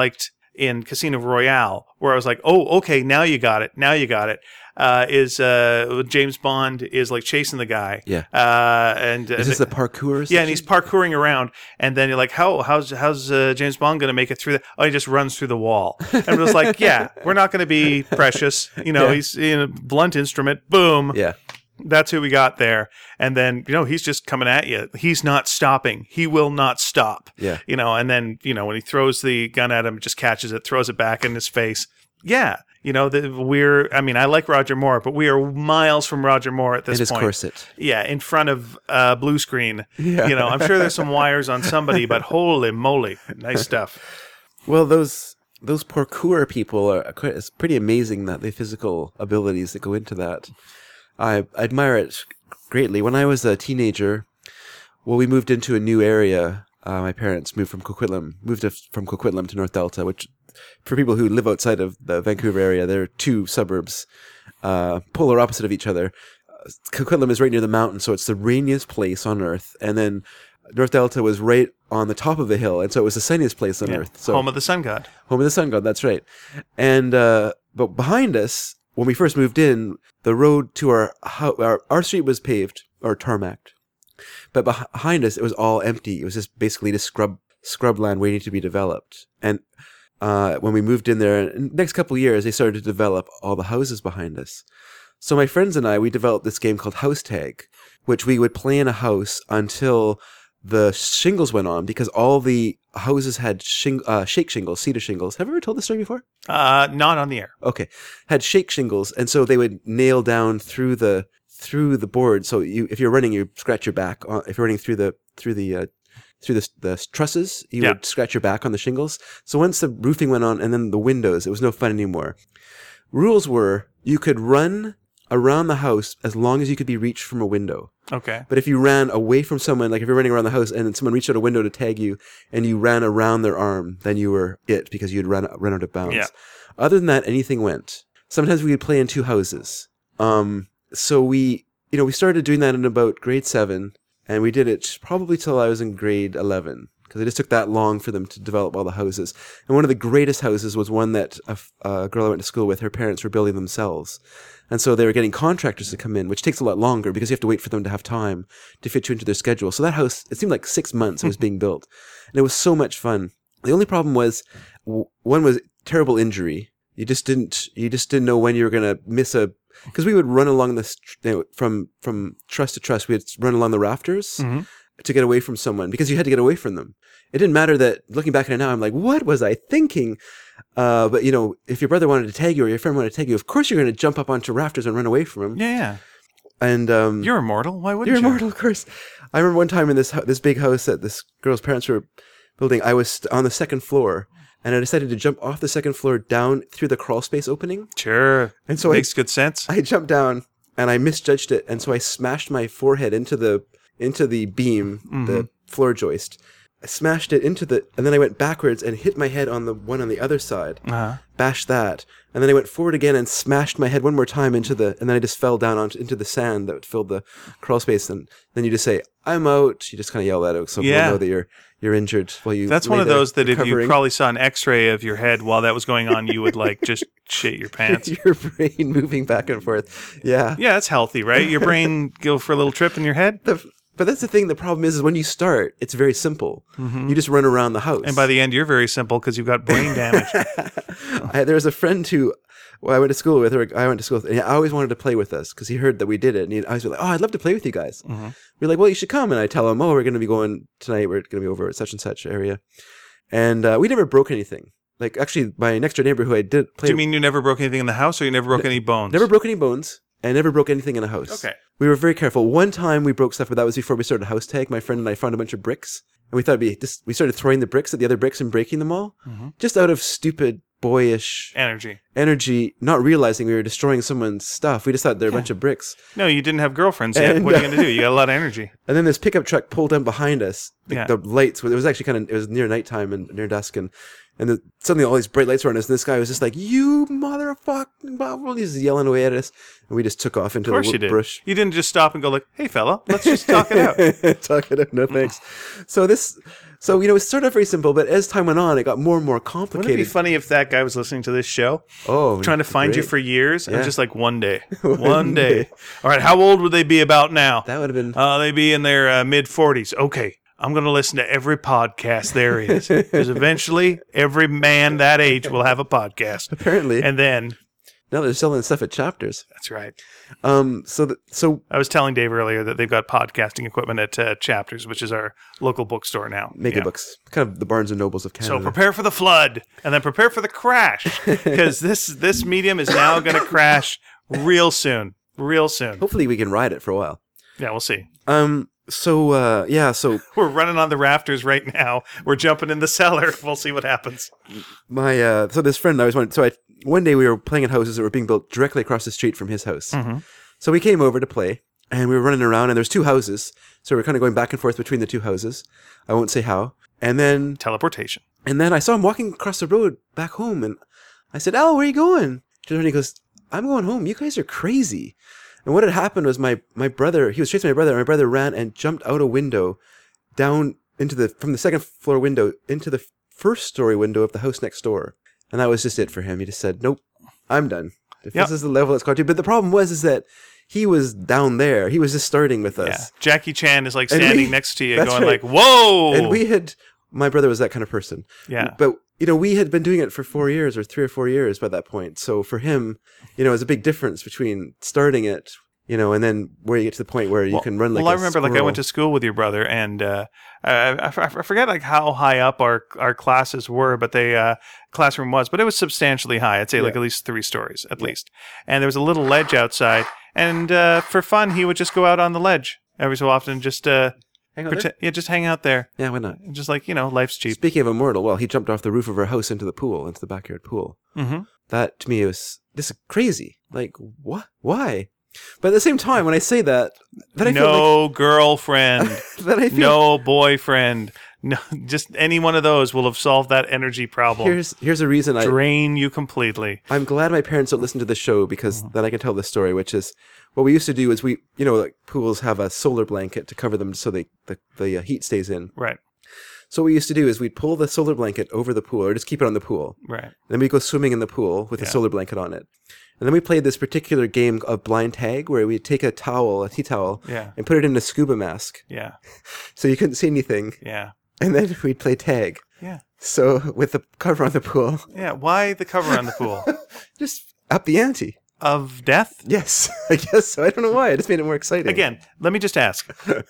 in Casino Royale, where I was like, oh, okay, now you got it. Now you got it. Uh, is uh, James Bond is like chasing the guy. Yeah. Uh, and Is this the parkour section? yeah, and he's parkouring around, and then you're like, how how's how's uh, James Bond going to make it through that? Oh, he just runs through the wall. And it was like, yeah, we're not going to be precious. You know, Yeah. he's in a blunt instrument. Boom. Yeah. That's who we got there. And then, you know, he's just coming at you. He's not stopping. He will not stop. Yeah. You know, and then, you know, when he throws the gun at him, just catches it, throws it back in his face. Yeah. You know, the, we're, I mean, I like Roger Moore, but we are miles from Roger Moore at this In his point. corset. Yeah, in front of uh, blue screen. Yeah. You know, I'm sure there's some wires on somebody, but holy moly, nice stuff. Well, those those parkour people are quite, it's pretty amazing that the physical abilities that go into that. I admire it greatly. When I was a teenager, well, we moved into a new area. Uh, my parents moved from Coquitlam, moved to, from Coquitlam to North Delta, which for people who live outside of the Vancouver area, there are two suburbs, uh, polar opposite of each other. Uh, Coquitlam is right near the mountain, so it's the rainiest place on earth. And then North Delta was right on the top of the hill, and so it was the sunniest place on Yeah. earth. So Home of the Sun God. Home of the Sun God, that's right. And uh, but behind us, when we first moved in, the road to our house, our, our street was paved or tarmacked, but beh- behind us it was all empty. It was just basically just scrub scrub land waiting to be developed. And uh, when we moved in there, in the next couple of years, they started to develop all the houses behind us. So my friends and I, we developed this game called House Tag, which we would play in a house until the shingles went on, because all the houses had shing- uh, shake shingles, cedar shingles. Have I ever told this story before? Uh, not on the air. Okay, had shake shingles, and so they would nail down through the through the board. So you, if you're running, you scratch your back. On, if you're running through the through the uh, through the, the trusses, you Yeah. would scratch your back on the shingles. So once the roofing went on, and then the windows, it was no fun anymore. Rules were you could run around the house as long as you could be reached from a window. Okay. But if you ran away from someone, like if you're running around the house and then someone reached out a window to tag you and you ran around their arm, then you were it because you'd run, run out of bounds. Yeah. Other than that, anything went. Sometimes we would play in two houses. Um, so we, you know, we started doing that in about grade seven, and we did it probably till I was in grade eleven, because it just took that long for them to develop all the houses. And one of the greatest houses was one that a, a girl I went to school with, her parents were building themselves. And so they were getting contractors to come in, which takes a lot longer because you have to wait for them to have time to fit you into their schedule. So that house, it seemed like six months it was being built. And it was so much fun. The only problem was, w- one was terrible injury. You just didn't, you just didn't know when you were going to miss a, because we would run along this, you know, from, from truss to truss, we'd run along the rafters Mhm. to get away from someone because you had to get away from them. It didn't matter that, looking back at it now, I'm like, what was I thinking? Uh, but, you know, if your brother wanted to tag you or your friend wanted to tag you, of course you're going to jump up onto rafters and run away from him. Yeah, yeah. And um, You're immortal. Why wouldn't you're you? immortal, of course. I remember one time in this hou- this big house that this girl's parents were building, I was st- on the second floor, and I decided to jump off the second floor down through the crawl space opening. Sure. And so I- Makes good sense. I jumped down, and I misjudged it, and so I smashed my forehead into the into the beam, the floor joist. I smashed it into the, and then I went backwards and hit my head on the one on the other side. Uh-huh. Bashed that, and then I went forward again and smashed my head one more time into the, and then I just fell down onto, into the sand that filled the crawl space, and then you just say, "I'm out." You just kind of yell that out so Yeah. people know that you're you're injured while you. That's lay one of there those that if you recovering. probably saw an X-ray of your head while that was going on, you would like just shit your pants. your brain moving back and forth. Yeah. Yeah, that's healthy, right? Your brain go for a little trip in your head, The, but that's the thing. The problem is, is when you start, it's very simple. You just run around the house. and by the end, you're very simple because you've got brain damage. I, there was a friend who, well, I went to school with, or I went to school with, and he always wanted to play with us because he heard that we did it, and he'd always be like, "Oh, I'd love to play with you guys." Mm-hmm. We're like, "Well, you should come," and I tell him, "Oh, we're going to be going tonight. We're going to be over at such and such area," and uh, we never broke anything. Like, actually, my next door neighbor who I did play, Do you mean you never broke anything in the house, or you never broke any bones? never broke any bones, and never broke anything in a house. Okay. We were very careful. One time we broke stuff, but that was before we started House Tag. My friend and I found a bunch of bricks, and we thought it'd be just, we started throwing the bricks at the other bricks and breaking them all, Mm-hmm. just out of stupid, boyish Energy. energy, not realizing we were destroying someone's stuff. We just thought they're a bunch of bricks. No, you didn't have girlfriends yet. And, What are you uh, going to do? You got a lot of energy. And then this pickup truck pulled in behind us. The, Yeah. the lights, it was actually kind of, it was near nighttime and near dusk, and and the, suddenly all these bright lights were on us, and this guy was just like, "You motherfucking blah," he's yelling away at us, and we just took off into Of course the you did. bush. You didn't just stop and go like, "Hey, fella, let's just talk it out." Talk it out. No thanks. So this, So, you know, it started off very simple, but as time went on, it got more and more Wouldn't complicated. it be funny if that guy was listening to this show, Oh, trying to find you great. for years, Yeah. and just like one day, One one day. day. All right, how old would they be about now? That would have been... Uh, they'd be in their uh, mid forties. Okay, I'm going to listen to every podcast there is, because eventually every man that age will have a podcast, Apparently. and then Now they're selling stuff at Chapters. that's right. Um, so, th- so I was telling Dave earlier that they've got podcasting equipment at uh, Chapters, which is our local bookstore now. Mega Yeah. Books, kind of the Barnes and Nobles of Canada. So prepare for the flood, and then prepare for the crash, because this this medium is now going to crash real soon, real soon. Hopefully we can ride it for a while. Yeah, we'll see. Um, so, uh, yeah, so We're running on the rafters right now. We're jumping in the cellar. We'll see what happens. my, uh, so this friend I was one, so I, one day we were playing at houses that were being built directly across the street from his house. Mm-hmm. So we came over to play, and we were running around, and there was two houses. So we were kind of going back and forth between the two houses. I won't say how. And then, Teleportation. and then I saw him walking across the road back home, and I said, "Al, where are you going?" And he goes, "I'm going home. You guys are crazy." And what had happened was my, my brother, he was chasing my brother, and my brother ran and jumped out a window down into the, from the second floor window into the first story window of the house next door. And that was just it for him. He just said, "Nope, I'm done. If Yep. this is the level it's got to." But the problem was, is that he was down there. He was just starting with us. Yeah. Jackie Chan is like And standing we- next to you that's going right. like, whoa! And we had, my brother was that kind of person. Yeah. But, you know, we had been doing it for four years or three or four years by that point. So for him, you know, it was a big difference between starting it, you know, and then where you get to the point where you Well- can run like well, a I remember like I went to squirrel. school with your brother, and uh, I, I, I forget like how high up our our classes were, but the uh, classroom was, but it was substantially high. I'd say like Yeah. at least three stories at least. And there was a little ledge outside, and uh, for fun, he would just go out on the ledge every so often, just uh, Hang on there? pretend, yeah, just hang out there, Yeah, why not? just like you know, life's cheap. Speaking of immortal, well, he jumped off the roof of our house into the pool, into the backyard pool. Mm-hmm. That to me was just crazy. Like, what? Why? But at the same time, when I say that, then I No girlfriend, feel like, then I feel no boyfriend, no, just any one of those will have solved that energy problem. here's here's a reason I Drain you completely. I'm glad my parents don't listen to the show because Mm-hmm. then I can tell this story, which is what we used to do is we, you know, like pools have a solar blanket to cover them so they the, the uh, heat stays in. Right, So what we used to do is we'd pull the solar blanket over the pool or just keep it on the pool. right. And then we'd go swimming in the pool with Yeah. the solar blanket on it. And then we played this particular game of blind tag where we'd take a towel, a tea towel, Yeah, and put it in a scuba mask yeah, so you couldn't see anything. yeah, And then we'd play tag. yeah, So with the cover on the pool, yeah. Why the cover on the pool? just up the ante. Of death? Yes, I guess so. I don't know why. It just made it more exciting. Again, let me just ask.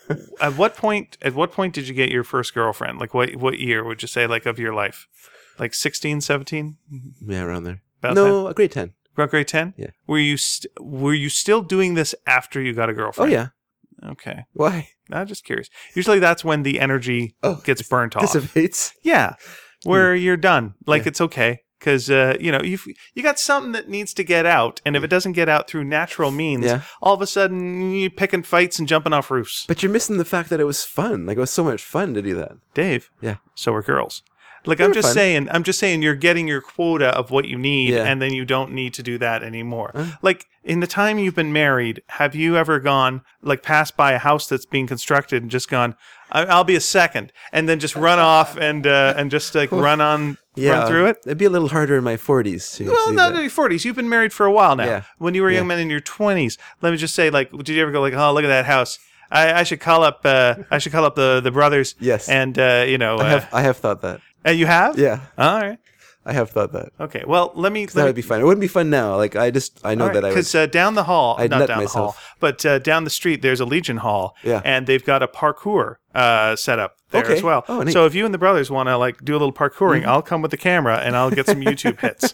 At what point at what point did you get your first girlfriend? Like what what year would you say like of your life? Like sixteen, seventeen? Yeah, around there. About no, a grade ten. About grade ten? Yeah. Were you st- were you still doing this after you got a Oh, girlfriend? yeah. Okay. Why? I'm just curious. Usually that's when the energy Oh, gets burnt off. dissipates. Yeah. Where you're done. Like Yeah. it's okay. Because, uh, you know, you've, you got something that needs to get out. And if it doesn't get out through natural means, Yeah. all of a sudden you're picking fights and jumping off roofs. But you're missing the fact that it was fun. Like, it was so much fun to do that. Dave. Yeah. So are girls. Like They I'm were just fun. saying, I'm just saying you're getting your quota of what you need, Yeah. and then you don't need to do that anymore. Huh? Like in the time you've been married, have you ever gone like passed by a house that's being constructed and just gone, I- I'll be a second, and then just run off and uh, and just like run on Yeah. run through it? It'd be a little harder in my forties to Well, do not that. in your forties. You've been married for a while now. Yeah. When you were a young Yeah. man in your twenties, let me just say, like, did you ever go like, oh, look at that house? I, I should call up. Uh, I should call up the the brothers. Yes. And uh, you know, I have, I have thought that. uh, you have. Yeah. All right. I have thought that. Okay. Well, let me. That Let me would be fun. It wouldn't be fun now. Like, I just, I know that I would. Because uh, down the hall, I'd not nut down the myself. hall, but uh, down the street, there's a Legion Hall, Yeah. and they've got a parkour uh, set up there Okay. as well. Oh, neat. Mm-hmm. So if you and the brothers want to like do a little parkouring, I'll come with the camera and I'll get some YouTube hits.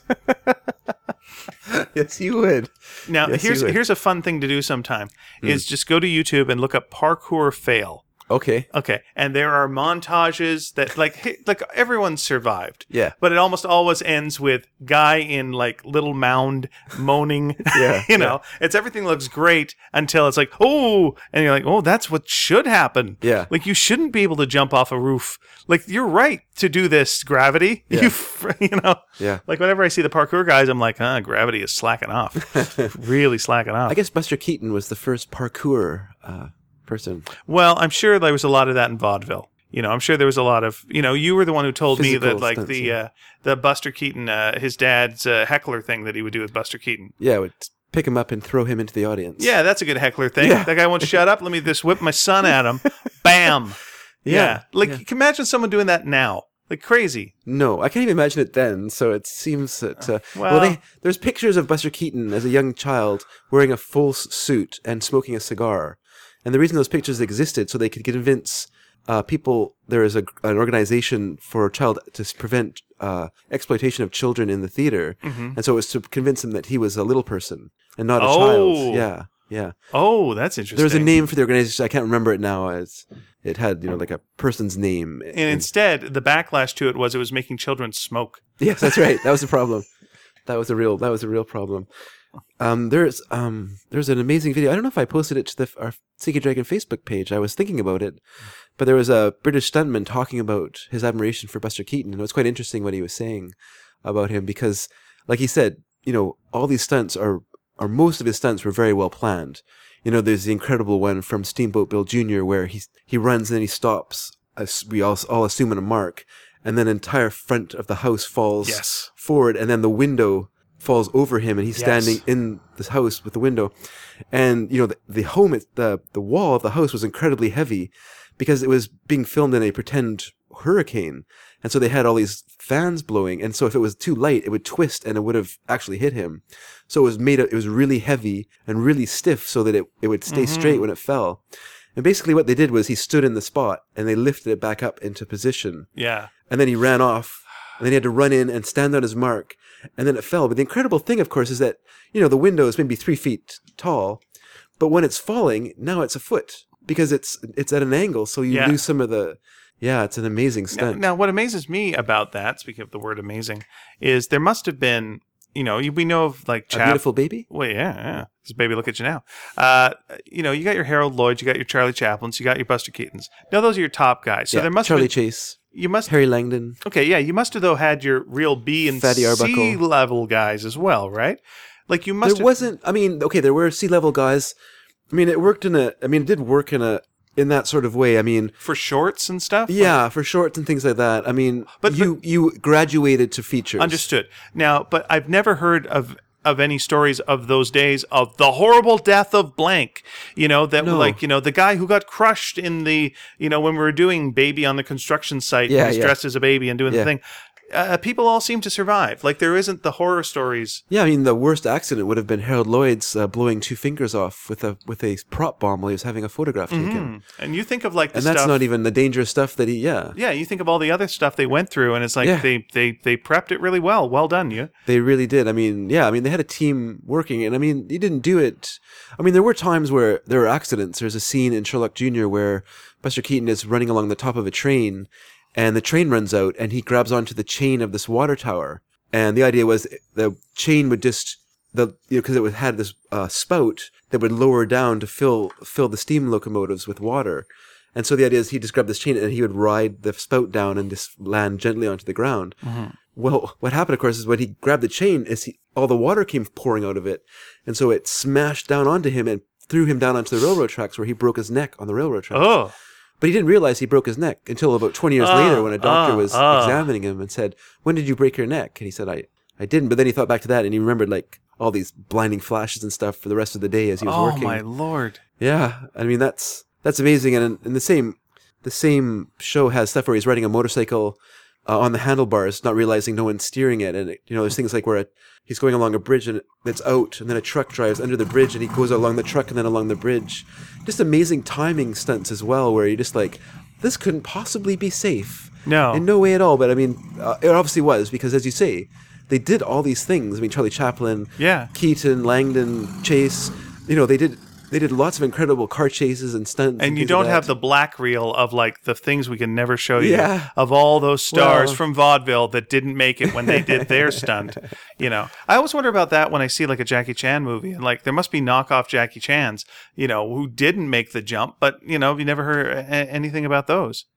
Yes, you would. Now, Yes, you here's would. here's a fun thing to do sometime: is just go to YouTube and look up parkour fail. Okay. Okay, and there are montages that like hey, like everyone's survived. Yeah. But it almost always ends with guy in like little mound moaning. Yeah, you know, it's everything looks great until it's like, oh, and you're like, oh, that's what should happen. Yeah. Like you shouldn't be able to jump off a roof. Like you're right to do this, gravity. Yeah. You, fr- you know. Yeah. Like whenever I see the parkour guys, I'm like, huh, gravity is slacking off. Really slacking off. I guess Buster Keaton was the first parkour uh, person. Well, I'm sure there was a lot of that in vaudeville. You know, I'm sure there was a lot of, you know, you were the one who told Physical me that, like, stunts, the yeah. uh, the Buster Keaton, uh, his dad's uh, heckler thing that he would do with Buster Keaton. Yeah, would pick him up and throw him into the audience. Yeah, that's a good heckler thing. Yeah. That guy won't shut up. Let me just whip my son at him. Bam. Yeah. Yeah, Like, yeah. you can imagine someone doing that now. Like, crazy. No, I can't even imagine it then. So it seems that uh, well, well- they, there's pictures of Buster Keaton as a young child wearing a full s- suit and smoking a cigar. And the reason those pictures existed so they could convince uh, people there is a, an organization for child to s- prevent uh, exploitation of children in the theater, and so it was to convince them that he was a little person and not a Oh. child. Yeah, yeah. Oh, that's interesting. There's a name for the organization. I can't remember it now. As it had, you know, like a person's name. And instead, the backlash to it was it was making children smoke. Yes, that's right. That was the problem. That was a real. That was a real problem. Um, there's um, there's an amazing video. I don't know if I posted it to the our Seeking Dragon Facebook page. I was thinking about it, but there was a British stuntman talking about his admiration for Buster Keaton, and it was quite interesting what he was saying about him because, like he said, you know, all these stunts are, or most of his stunts were very well planned. You know, there's the incredible one from Steamboat Bill Junior where he he runs and then he stops. As we all all assume in a mark, and then the entire front of the house falls Yes. forward, and then the window falls over him, and he's Yes. standing in this house with the window. And you know, the, the home, it- the the wall of the house was incredibly heavy because it was being filmed in a pretend hurricane, and so they had all these fans blowing, and so if it was too light, it would twist and it would have actually hit him. So it was made. It was really heavy and really stiff, so that it it would stay straight when it fell. And basically, what they did was he stood in the spot, and they lifted it back up into position. Yeah. And then he ran off, and then he had to run in and stand on his mark, and then it fell. But the incredible thing, of course, is that, you know, the window is maybe three feet tall, but when it's falling, now it's a foot, because it's it's at an angle, so you Yeah. lose some of the, yeah, it's an amazing Now, stunt. now, what amazes me about that, speaking of the word amazing, is there must have been, you know, we know of like A chap. beautiful baby? Well, yeah, yeah. This baby, look at you now. Uh, you know, you got your Harold Lloyds, you got your Charlie Chaplins, you got your Buster Keatons. Now, those are your top guys. So Yeah, there must Charlie have been, Chase, you must Harry Langdon. okay, yeah, you must have though had your real B and Fatty C Arbuckle. level guys as well, right? Like you must There have, wasn't, I mean, okay, there were sea-level guys. I mean, it worked in a, I mean, it did work in a, in that sort of way. I mean, for shorts and stuff. yeah, for shorts and things like that. I mean, But- but you you graduated to features. Understood. Now, but I've never heard of of any stories of those days of the horrible death of blank. You know, that No. like, you know, the guy who got crushed in the, you know, when we were doing Baby on the construction site, Yeah, and he's yeah. dressed as a baby and doing the Yeah. thing. Uh, people all seem to survive. Like there isn't the horror stories. Yeah, I mean, the worst accident would have been Harold Lloyd's uh, blowing two fingers off with a with a prop bomb while he was having a photograph taken. And you think of like the And that's stuff. not even the dangerous stuff that he, yeah. yeah, you think of all the other stuff they went through, and it's like Yeah. they, they they prepped it really well. Well done, you. They really did. I mean, yeah, I mean, they had a team working, and I mean, he didn't do it. I mean, there were times where there were accidents. There's a scene in Sherlock Junior where Buster Keaton is running along the top of a train, and the train runs out, and he grabs onto the chain of this water tower. And the idea was the chain would just, the you know, because it would, had this uh, spout that would lower down to fill fill the steam locomotives with water. And so the idea is he just grabbed this chain and he would ride the spout down and just land gently onto the ground. Well, what happened, of course, is when he grabbed the chain, is he, all the water came pouring out of it. And so it smashed down onto him and threw him down onto the railroad tracks where he broke his neck on the railroad tracks. Oh, But he didn't realize he broke his neck until about twenty years Ah, later when a doctor ah, was ah. examining him and said, "When did you break your neck?" And he said, I, I didn't. But then he thought back to that and he remembered like all these blinding flashes and stuff for the rest of the day as he was oh working. my lord. Yeah, I mean that's that's amazing, and in, in the same the same show has stuff where he's riding a motorcycle uh, on the handlebars, not realizing no one's steering it, and it, you know there's things like where a, he's going along a bridge and it's out, and then a truck drives under the bridge, and he goes along the truck and then along the bridge. Just amazing timing stunts as well, where you're just like, this couldn't possibly be safe. No. in no way at all. But I mean, uh, it obviously was because, as you say, they did all these things. I mean, Charlie Chaplin, Yeah. Keaton, Langdon, Chase. You know, they did they did lots of incredible car chases and stunts. And you things don't like have that. the black reel of like the things we can never show you Yeah. of all those stars Well- from vaudeville that didn't make it when they did their stunt. You know, I always wonder about that when I see like a Jackie Chan movie, and like there must be knockoff Jackie Chans, you know, who didn't make the jump, but you know, you never heard a- anything about those.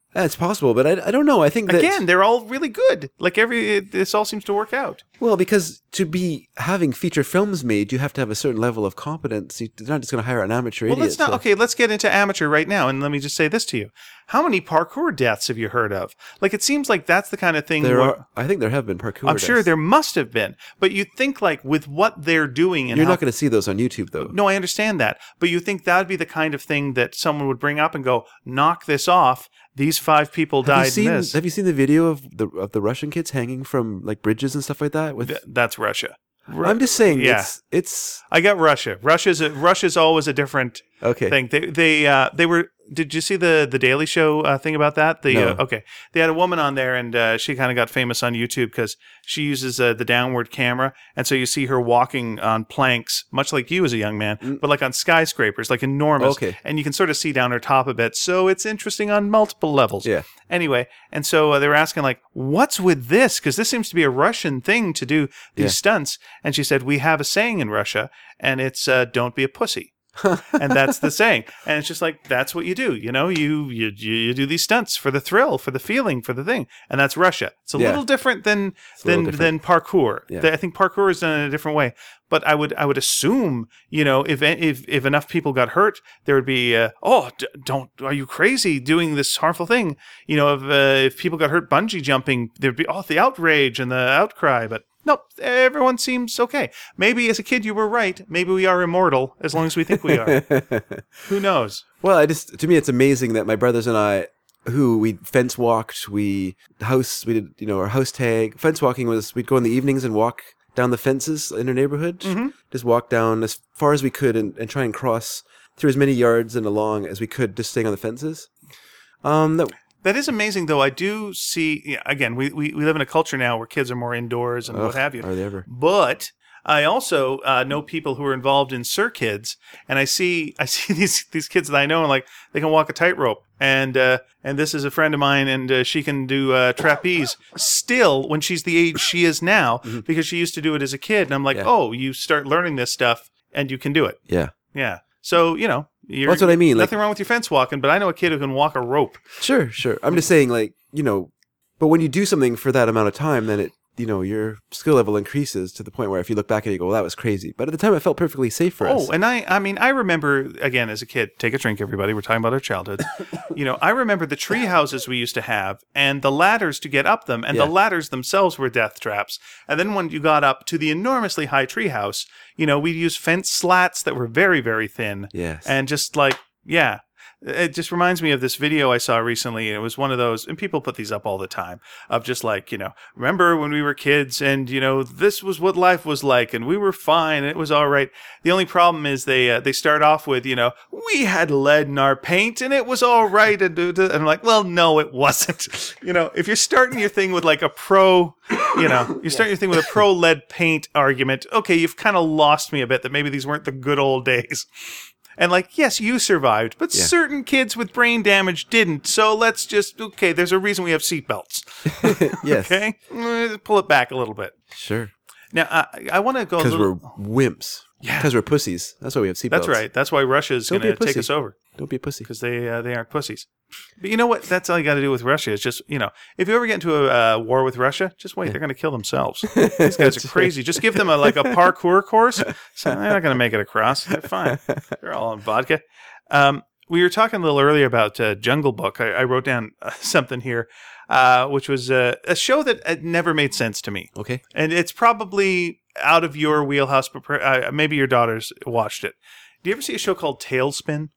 That's possible, but I, I don't know. I think that Again, they're all really good. Like every, it, this all seems to work out. well, because to be having feature films made, you have to have a certain level of competence. You're not just going to hire an amateur Well, idiot. let's not. so- Okay, let's get into amateur right now, and let me just say this to you: how many parkour deaths have you heard of? Like, it seems like that's the kind of thing. There where, are. I think there have been parkour. I'm sure deaths. there must have been, but you think like with what they're doing, and You're how, not going to see those on YouTube, though. No, I understand that, but you think that would be the kind of thing that someone would bring up and go, "Knock this off." These five people Have died you seen? in this. Have you seen the video of the of the Russian kids hanging from like bridges and stuff like that? With Th- that's Russia. Ru- I'm just saying, Yeah. it's it's I got Russia. Russia's a, Russia's always a different okay. thing. They they uh, they were. Did you see the the Daily Show uh, thing about that? The No. uh, okay, they had a woman on there, and uh, she kind of got famous on YouTube because she uses uh, the downward camera, and so you see her walking on planks, much like you as a young man, but like on skyscrapers, like enormous. Okay. And you can sort of see down her top a bit, so it's interesting on multiple levels. Yeah. Anyway, and so uh, they were asking like, "What's with this?" Because this seems to be a Russian thing to do these Yeah. stunts. And she said, "We have a saying in Russia, and it's uh, don't be a pussy." And that's the saying. And it's just like, that's what you do. You know, you, you you do these stunts for the thrill, for the feeling, for the thing. And that's Russia. It's a Yeah. little different than a little than different. than parkour. Yeah. I think parkour is done in a different way. But I would I would assume, you know, if if if enough people got hurt, there would be, uh, oh, d- don't, are you crazy doing this harmful thing? You know, if uh, if people got hurt bungee jumping, there'd be, oh, the outrage and the outcry. But nope, everyone seems okay. Maybe as a kid you were right. Maybe we are immortal as long as we think we are. Who knows? Well, I just to me it's amazing that my brothers and I, who we fence walked, we house, we did you know our house tag. Fence walking was we'd go in the evenings and walk down the fences in our neighborhood. Mm-hmm. Just walk down as far as we could and, and try and cross through as many yards and along as we could, just staying on the fences. Um, that That is amazing, though. I do see, yeah, again, we, we, we live in a culture now where kids are more indoors and what ugh, have you. Are they ever? But I also uh, know people who are involved in Sir Kids, and I see I see these these kids that I know, and like they can walk a tightrope, and uh, and this is a friend of mine, and uh, she can do uh, trapeze still when she's the age she is now, because she used to do it as a kid, and I'm like, Yeah. oh, you start learning this stuff, and you can do it. Yeah. Yeah. So you know, you're, That's what I mean, like- Nothing wrong with your fence walking, but I know a kid who can walk a rope. Sure, sure. I'm just saying, like, you know, but when you do something for that amount of time, then it, you know, your skill level increases to the point where if you look back and you go, well, that was crazy. But at the time, it felt perfectly safe for us. Oh, and I, I mean, I remember, again, as a kid, take a drink, everybody. We're talking about our childhood. You know, I remember the tree houses we used to have and the ladders to get up them. And Yeah. the ladders themselves were death traps. And then when you got up to the enormously high tree house, you know, we'd use fence slats that were very, very thin. Yes. And just like, yeah. It just reminds me of this video I saw recently. It was one of those, and people put these up all the time, of just like, you know, remember when we were kids and, you know, this was what life was like and we were fine and it was all right. The only problem is they uh, they start off with, you know, we had lead in our paint and it was all right. And, and I'm like, well, no, it wasn't. You know, if you're starting your thing with like a pro, you know, you start your thing with a pro lead paint argument, okay, you've kind of lost me a bit that maybe these weren't the good old days. And like, yes, you survived, but Yeah. certain kids with brain damage didn't. So let's just, okay, there's a reason we have seatbelts. Yes. Okay? Eh, pull it back a little bit. Sure. Now, I, I want to go a Because little... we're wimps. Yeah. Because we're pussies. That's why we have seatbelts. That's right. That's why Russia is Don't going be to a take pussy. us over. Don't be a pussy. Because they uh, they aren't pussies. But you know what? That's all you got to do with Russia. Is just, you know, if you ever get into a uh, war with Russia, just wait. They're going to kill themselves. These guys are crazy. Just give them a like a parkour course. So they're not going to make it across. They're fine. They're all on vodka. Um, we were talking a little earlier about uh, Jungle Book. I, I wrote down uh, something here, uh, which was uh, a show that uh, never made sense to me. Okay. And it's probably out of your wheelhouse, but per- uh, maybe your daughters watched it. Do you ever see a show called Tailspin?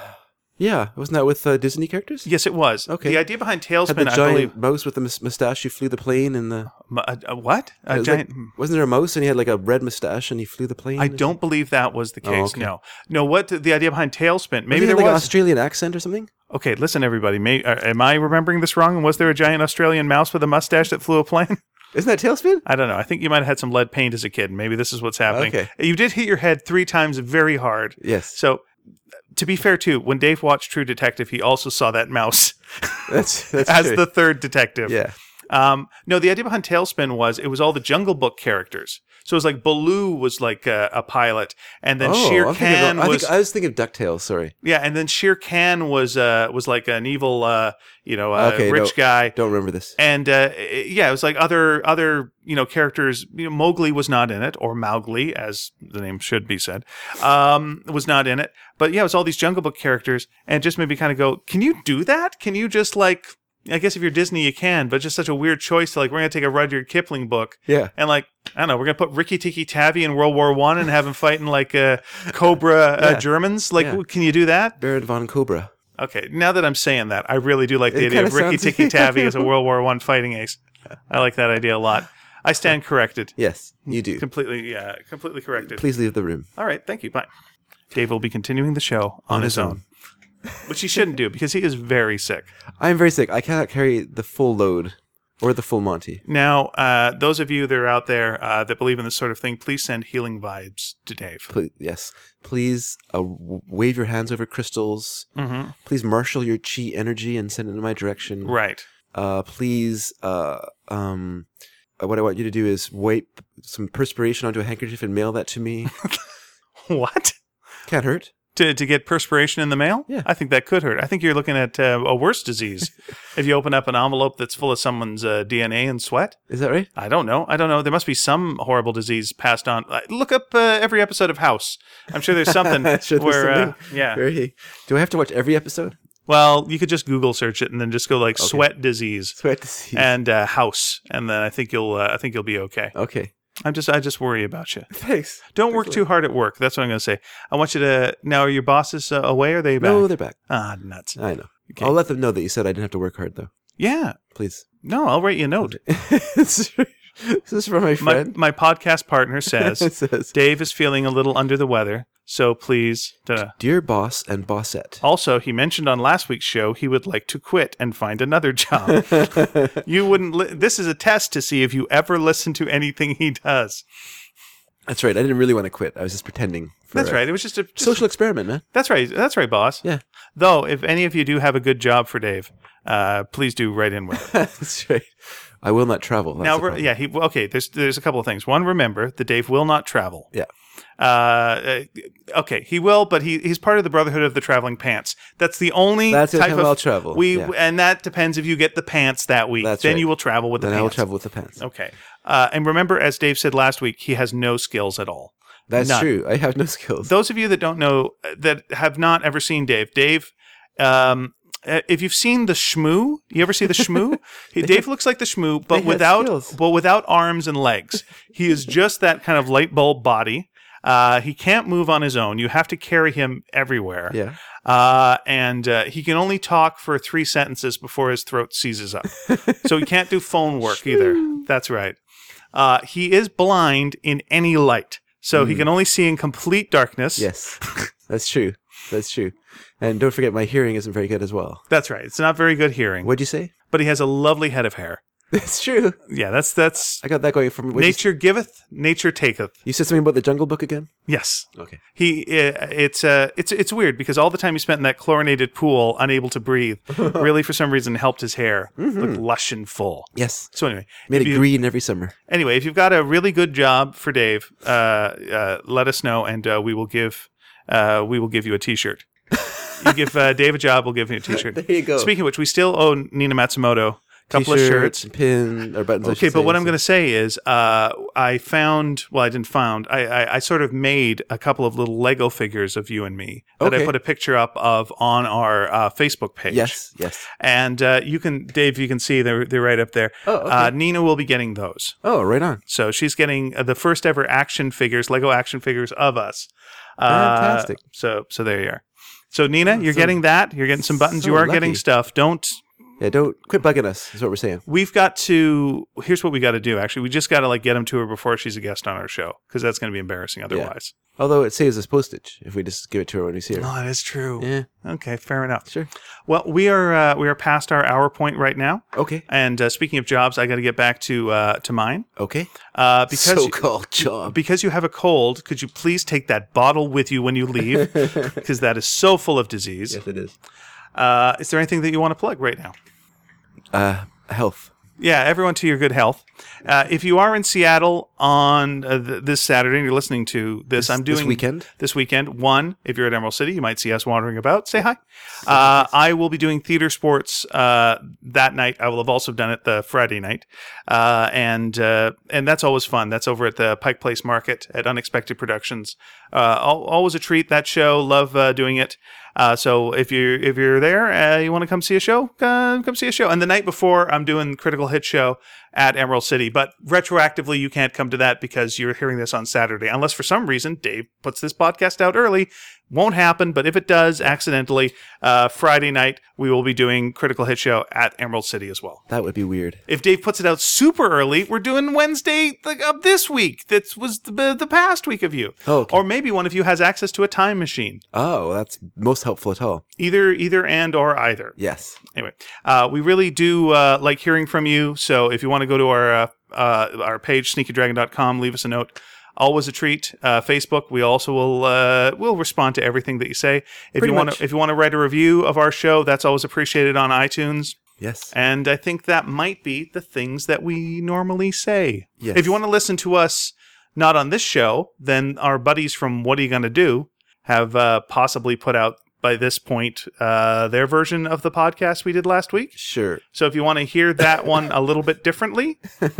Yeah. Wasn't that with uh, Disney characters? Yes, it was. Okay. The idea behind Had Tailspin, the I giant believe. mouse with the mus- mustache who flew the plane and the... mu- A, a what? it A was giant. like- wasn't there a mouse and he had like a red mustache and he flew the plane? I don't believe that was the Oh, case. okay. No, no. What the, the idea behind Tailspin? Maybe Maybe he there had like an was. Australian accent or something? Okay, listen, everybody. May, uh, am I remembering this wrong? And was there a giant Australian mouse with a mustache that flew a plane? Isn't that Tailspin? I don't know. I think you might have had some lead paint as a kid. Maybe this is what's happening. Okay. You did hit your head three times very hard. Yes. So, to be fair, too, when Dave watched True Detective, he also saw that mouse That's, that's as true. the third detective. Yeah. Um, no, the idea behind Tailspin was it was all the Jungle Book characters. So it was like Baloo was like a, a pilot, and then oh, Shere I'm thinking Khan of- I, was think, I was thinking of DuckTales, sorry. yeah, and then Shere Khan was uh was like an evil uh you know uh, Okay, rich no. guy. Don't remember this. And uh, yeah, it was like other other you know characters. You know, Mowgli was not in it, or Mowgli, as the name should be said, um, was not in it. But yeah, it was all these Jungle Book characters, and it just made me kind of go, "Can you do that? Can you just like?" I guess if you're Disney, you can, but just such a weird choice to like, we're going to take a Rudyard Kipling book Yeah. and like, I don't know, we're going to put Ricky Tikki Tavi in World War One and have him fighting like uh, Cobra uh, Yeah. Germans. Like, Yeah. can you do that? Baron von Cobra. Okay, now that I'm saying that, I really do like the It idea of kinda Ricky sounds- Tikki Tavi as a World War One fighting ace. I like that idea a lot. I stand corrected. Yes, you do. Completely, yeah, completely corrected. Please leave the room. All right, thank you. Bye. Dave will be continuing the show on, his own. Which he shouldn't do because he is very sick. I am very sick. I cannot carry the full load or the full Monty. Now, uh, those of you that are out there uh, that believe in this sort of thing, please send healing vibes to Dave. Please, yes. Please uh, w- wave your hands over crystals. Mm-hmm. Please marshal your chi energy and send it in my direction. Right. Uh, please, uh, um, uh, what I want you to do is wipe some perspiration onto a handkerchief and mail that to me. What? Can't hurt. To to get perspiration in the mail? Yeah. I think that could hurt. I think you're looking at uh, a worse disease. If you open up an envelope that's full of someone's uh, D N A and sweat. Is that right? I don't know. I don't know. There must be some horrible disease passed on. Uh, Look up uh, every episode of House. I'm sure there's something Sure, there's where, something uh, yeah. Very. Do I have to watch every episode? Well, you could just Google search it and then just go like Okay. sweat disease Sweat to see. and uh, house, and then I think you'll uh, I think you'll be okay. Okay. I'm just I just worry about you. Thanks. Don't work too hard at work. That's what I'm going to say. I want you to. Now, are your bosses uh, away? Or are they back? No, they're back. Ah, nuts. I know. Okay. I'll let them know that you said I didn't have to work hard, though. Yeah. Please. No, I'll write you a note. This is from my My friend. my podcast partner says It says, Dave is feeling a little under the weather, so please. Da. Dear boss and bossette. Also, he mentioned on last week's show he would like to quit and find another job. You wouldn't. Li- this is a test to see if you ever listen to anything he does. That's right. I didn't really want to quit. I was just pretending. For That's a right. It was just a just, Social experiment, man. That's right. That's right, boss. Yeah. Though, if any of you do have a good job for Dave, uh, please do write in with it. That's right. I will not travel. That's now, the re- problem. yeah, he well, okay. There's there's a couple of things. One, remember that Dave will not travel. Yeah. Uh, uh, okay, he will, but he he's part of the Brotherhood of the Traveling Pants. That's the only That's the type time of I'll travel, We yeah. and that depends if you get the pants that week. That's then right. you will travel with Then the I will pants. travel with the pants. Okay. Uh, and remember, as Dave said last week, he has no skills at all. That's None. true. I have no skills. Those of you that don't know, uh, that have not ever seen Dave, Dave, um, uh, if you've seen the Shmoo, you ever see the Shmoo? He, Dave looks like the Shmoo, but have without, skills. but without arms and legs. He is just that kind of light bulb body. Uh, he can't move on his own. You have to carry him everywhere. Yeah. Uh, and uh, he can only talk for three sentences before his throat seizes up. So he can't do phone work either. That's right. Uh, he is blind in any light. So he can only see in complete darkness. Yes. That's true. That's true. And don't forget, my hearing isn't very good as well. That's right. It's not very good hearing. What'd you say? But he has a lovely head of hair. It's true. Yeah, that's that's I got that going from what'd you, nature giveth, nature taketh. you said something about the Jungle Book again? Yes. Okay. He uh, it's uh it's it's weird because all the time he spent in that chlorinated pool, unable to breathe, really for some reason helped his hair look lush and full. Yes. So anyway, Made if it you- green every summer. Anyway, if you've got a really good job for Dave, uh, uh, let us know, and uh, we will give uh, we will give you a T-shirt. You give uh, Dave a job, we'll give you a T-shirt. There you go. Speaking of which, we still owe Nina Matsumoto a couple T-shirts, of shirts. pin or buttons. I Okay, should but say, what I'm so- going to say is, uh, I found, well, I didn't found, I, I, I sort of made a couple of little Lego figures of you and me that I Okay. put a picture up of on our uh, Facebook page. Yes. Yes. And uh, you can, Dave, you can see they're, they're right up there. Oh, okay. uh, Nina will be getting those. Oh, right on. So she's getting uh, the first ever action figures, Lego action figures of us. Uh, Fantastic. So, so there you are. So Nina, you're so- getting that. You're getting some buttons. so you are lucky. getting stuff. Don't. Yeah. Don't quit bugging us. Is what we're saying. We've got to. Here's what we got to do. Actually, we just got to like get them to her before she's a guest on our show because that's going to be embarrassing otherwise. Although it saves us postage if we just give it to her when we see her. Oh, that is true. Yeah. Okay, fair enough. Sure. Well, we are uh, we are past our hour point right now. Okay. And uh, speaking of jobs, I got to get back to uh, to mine Okay. uh, because So-called job. because you have a cold. Could you please take that bottle with you when you leave? Because that is so full of disease. Yes, it is. Uh, is there anything that you want to plug right now? Uh, health. Yeah, everyone to your good health. Uh, if you are in Seattle on uh, th- this Saturday and you're listening to this, This- I'm doing this weekend? This weekend, one, if you're at Emerald City, you might see us wandering about. Say hi. Uh, I will be doing theater sports uh, that night. I will have also done it the Friday night, uh, and uh, and that's always fun. That's over at the Pike Place Market at Unexpected Productions. Uh, al- always a treat. That show, love uh, doing it. Uh, so if you if you're there, uh, you want to come see a show, uh, come see a show. And the night before, I'm doing Critical Hit Show at Emerald City. But retroactively, you can't come to that because you're hearing this on Saturday, unless for some reason Dave puts this podcast out early. Won't happen, but if it does, accidentally, uh, Friday night we will be doing Critical Hit Show at Emerald City as well. That would be weird. If Dave puts it out super early, we're doing Wednesday like, of this week. That was the, the past week of you. Oh, okay. Or maybe one of you has access to a time machine. Oh, that's most helpful at all. Either, either, and or either. Yes. Anyway, uh, we really do uh, like hearing from you. So if you want to go to our uh, uh, our page, sneaky dragon dot com, leave us a note. Always a treat. Uh, Facebook, we also will uh, will respond to everything that you say. If Pretty you want much. to, if you want to write a review of our show, that's always appreciated on iTunes. Yes. And I think that might be the things that we normally say. Yes. If you want to listen to us not on this show, then our buddies from What Are You Gonna Do have uh, possibly put out by this point uh, their version of the podcast we did last week. Sure. So if you want to hear that one a little bit differently,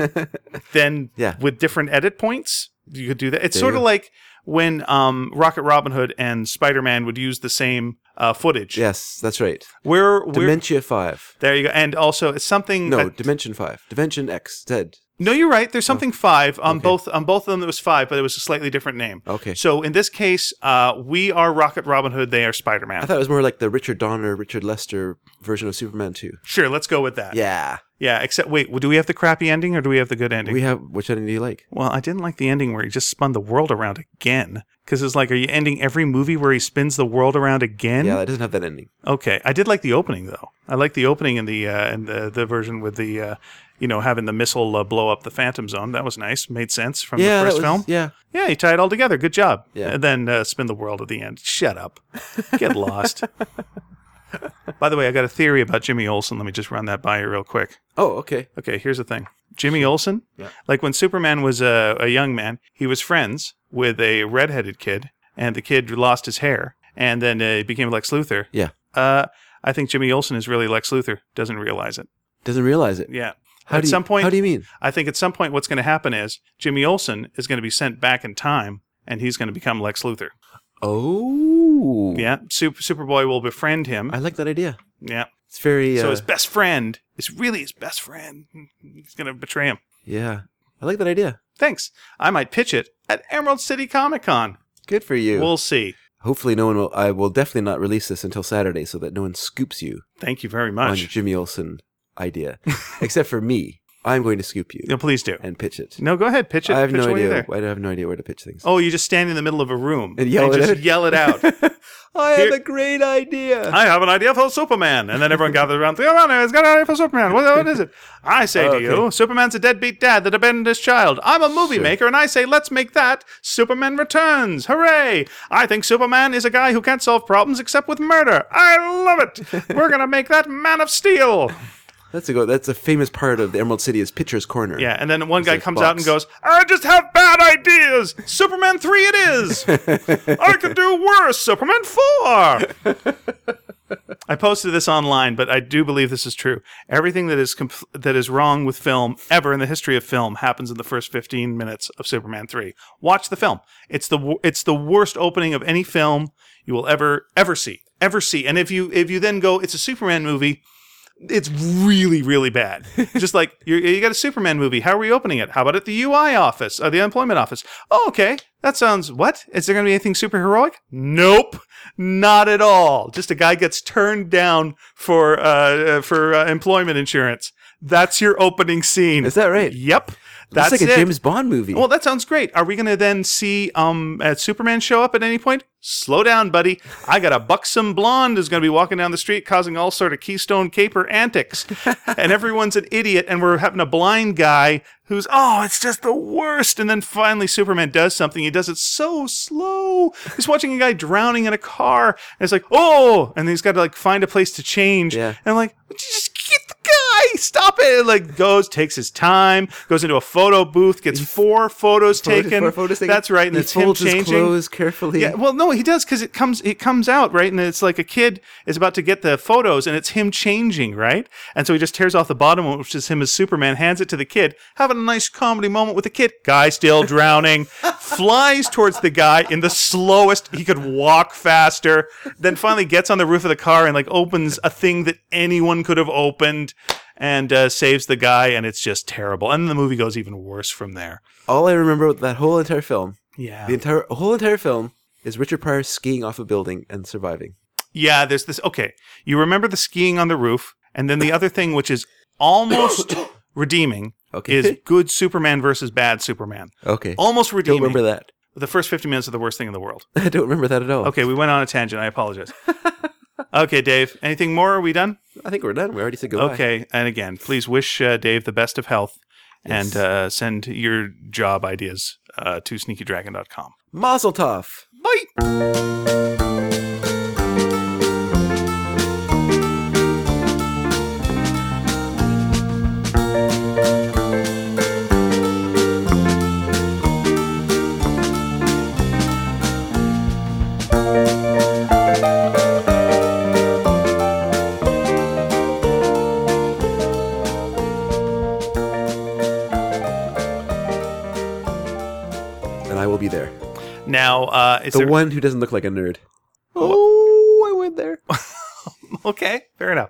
then Yeah. with different edit points, you could do that. It's There sort you of go. like when um, Rocket Robin Hood and Spider-Man would use the same uh, footage. Yes, that's right. We're, we're Dementia five. there you go. And also it's something No, that- Dimension five. Dimension X. Z. no, you're right. There's something five on okay. both on both of them. It was five, but it was a slightly different name. Okay. So in this case, uh, we are Rocket Robin Hood. They are Spider-Man. I thought it was more like the Richard Donner, Richard Lester version of Superman two. Sure, let's go with that. Yeah. Yeah. Except, wait, do we have the crappy ending or do we have the good ending? We have, which ending do you like? Well, I didn't like the ending where he just spun the world around again. Because it's like, are you ending every movie where he spins the world around again? Yeah, that doesn't have that ending. Okay, I did like the opening though. I like the opening in the uh, in the the version with the uh, you know having the missile uh, blow up the Phantom Zone. That was nice. Made sense from Yeah, the that first was, film. yeah. Yeah, you tie it all together. Good job. Yeah. And then uh, spin the world at the end. Shut up. Get lost. By the way, I got a theory about Jimmy Olsen. Let me just run that by you real quick. Oh, okay. Okay, here's the thing. Jimmy Olsen, Yeah. like when Superman was a, a young man, he was friends with a redheaded kid, and the kid lost his hair, and then uh, he became Lex Luthor. Yeah. Uh, I think Jimmy Olsen is really Lex Luthor. Doesn't realize it. Doesn't realize it. Yeah. How at do you, some point, How do you mean? I think at some point what's going to happen is Jimmy Olsen is going to be sent back in time, and he's going to become Lex Luthor. Oh. Yeah. Super, Superboy will befriend him. I like that idea. Yeah. It's very. Uh, So his best friend is really his best friend. He's going to betray him. yeah. I like that idea. Thanks. I might pitch it at Emerald City Comic Con. Good for you. We'll see. Hopefully, no one will. I will definitely not release this until Saturday, so that no one scoops you Thank you very on much. your Jimmy Olsen idea, except for me. I'm going to scoop you No, please do. and pitch it. No, go ahead. Pitch it. I have pitch no away idea. there. I have no idea where to pitch things. Oh, you just stand in the middle of a room And yell it just out? yell it out. I Here- have a great idea. I have an idea for Superman. And then everyone gathers around. Come on, it's got an idea for Superman. What, what is it? I say Oh, to you, okay. Superman's a deadbeat dad that abandoned his child. I'm a movie Sure. maker, and I say, let's make that Superman Returns. Hooray! I think Superman is a guy who can't solve problems except with murder. I love it. We're going to make that Man of Steel. That's a go. That's a famous part of the Emerald City is Pitcher's Corner. Yeah, and then one guy like comes box. out and goes, I just have bad ideas. Superman three it is. I could do worse. Superman four. I posted this online, but I do believe this is true. Everything that is comp- that is wrong with film ever in the history of film happens in the first fifteen minutes of Superman three. Watch the film. It's the wo- it's the worst opening of any film you will ever ever see. Ever see. And if you if you then go, it's a Superman movie, it's really, really bad. Just like, you're, you got a Superman movie. How are we opening it? How about at the U I office, or the unemployment office? Oh, okay. That sounds, what? Is there going to be anything super heroic? Nope. Not at all. Just a guy gets turned down for uh, for uh, employment insurance. That's your opening scene. Is that right? Yep. That's That's like a it. James Bond movie. Well, that sounds great. Are we going to then see um, uh, Superman show up at any point? Slow down, buddy. I got a buxom blonde who's going to be walking down the street causing all sort of Keystone Caper antics. And everyone's an idiot, and we're having a blind guy who's, oh, it's just the worst. And then finally Superman does something. He does it so slow. He's watching a guy drowning in a car, and it's like, oh, and he's got to like find a place to change. Yeah. And I'm like, just get the guy. hey, stop it. Like goes, takes his time, goes into a photo booth, gets four photos Photo- taken. four photos taken. That's right. And He it's him folds his changing. clothes carefully. Yeah, well, no, he does because it comes it comes out, right? And it's like a kid is about to get the photos and it's him changing, right? And so he just tears off the bottom one, which is him as Superman, hands it to the kid, having a nice comedy moment with the kid. Guy still drowning, flies towards the guy in the slowest, he could walk faster, then finally gets on the roof of the car and like opens a thing that anyone could have opened and uh, saves the guy, and it's just terrible. And the movie goes even worse from there. All I remember about that whole entire film, Yeah. the entire whole entire film, is Richard Pryor skiing off a building and surviving. Yeah, there's this. Okay, you remember the skiing on the roof, and then the other thing, which is almost redeeming, Okay. is good Superman versus bad Superman. Okay. Almost Don't redeeming. remember that. The first fifty minutes are the worst thing in the world. I don't remember that at all. Okay, we went on a tangent. I apologize. Okay, Dave. Anything more? Are we done? I think we're done. We already said goodbye. Okay, and again, please wish uh, Dave the best of health, Yes. and uh, send your job ideas uh, to sneaky dragon dot com. Mazel tov. Bye. And I will be there. Now, uh, is The there... one who doesn't look like a nerd. Oh, I went there. Okay, fair enough.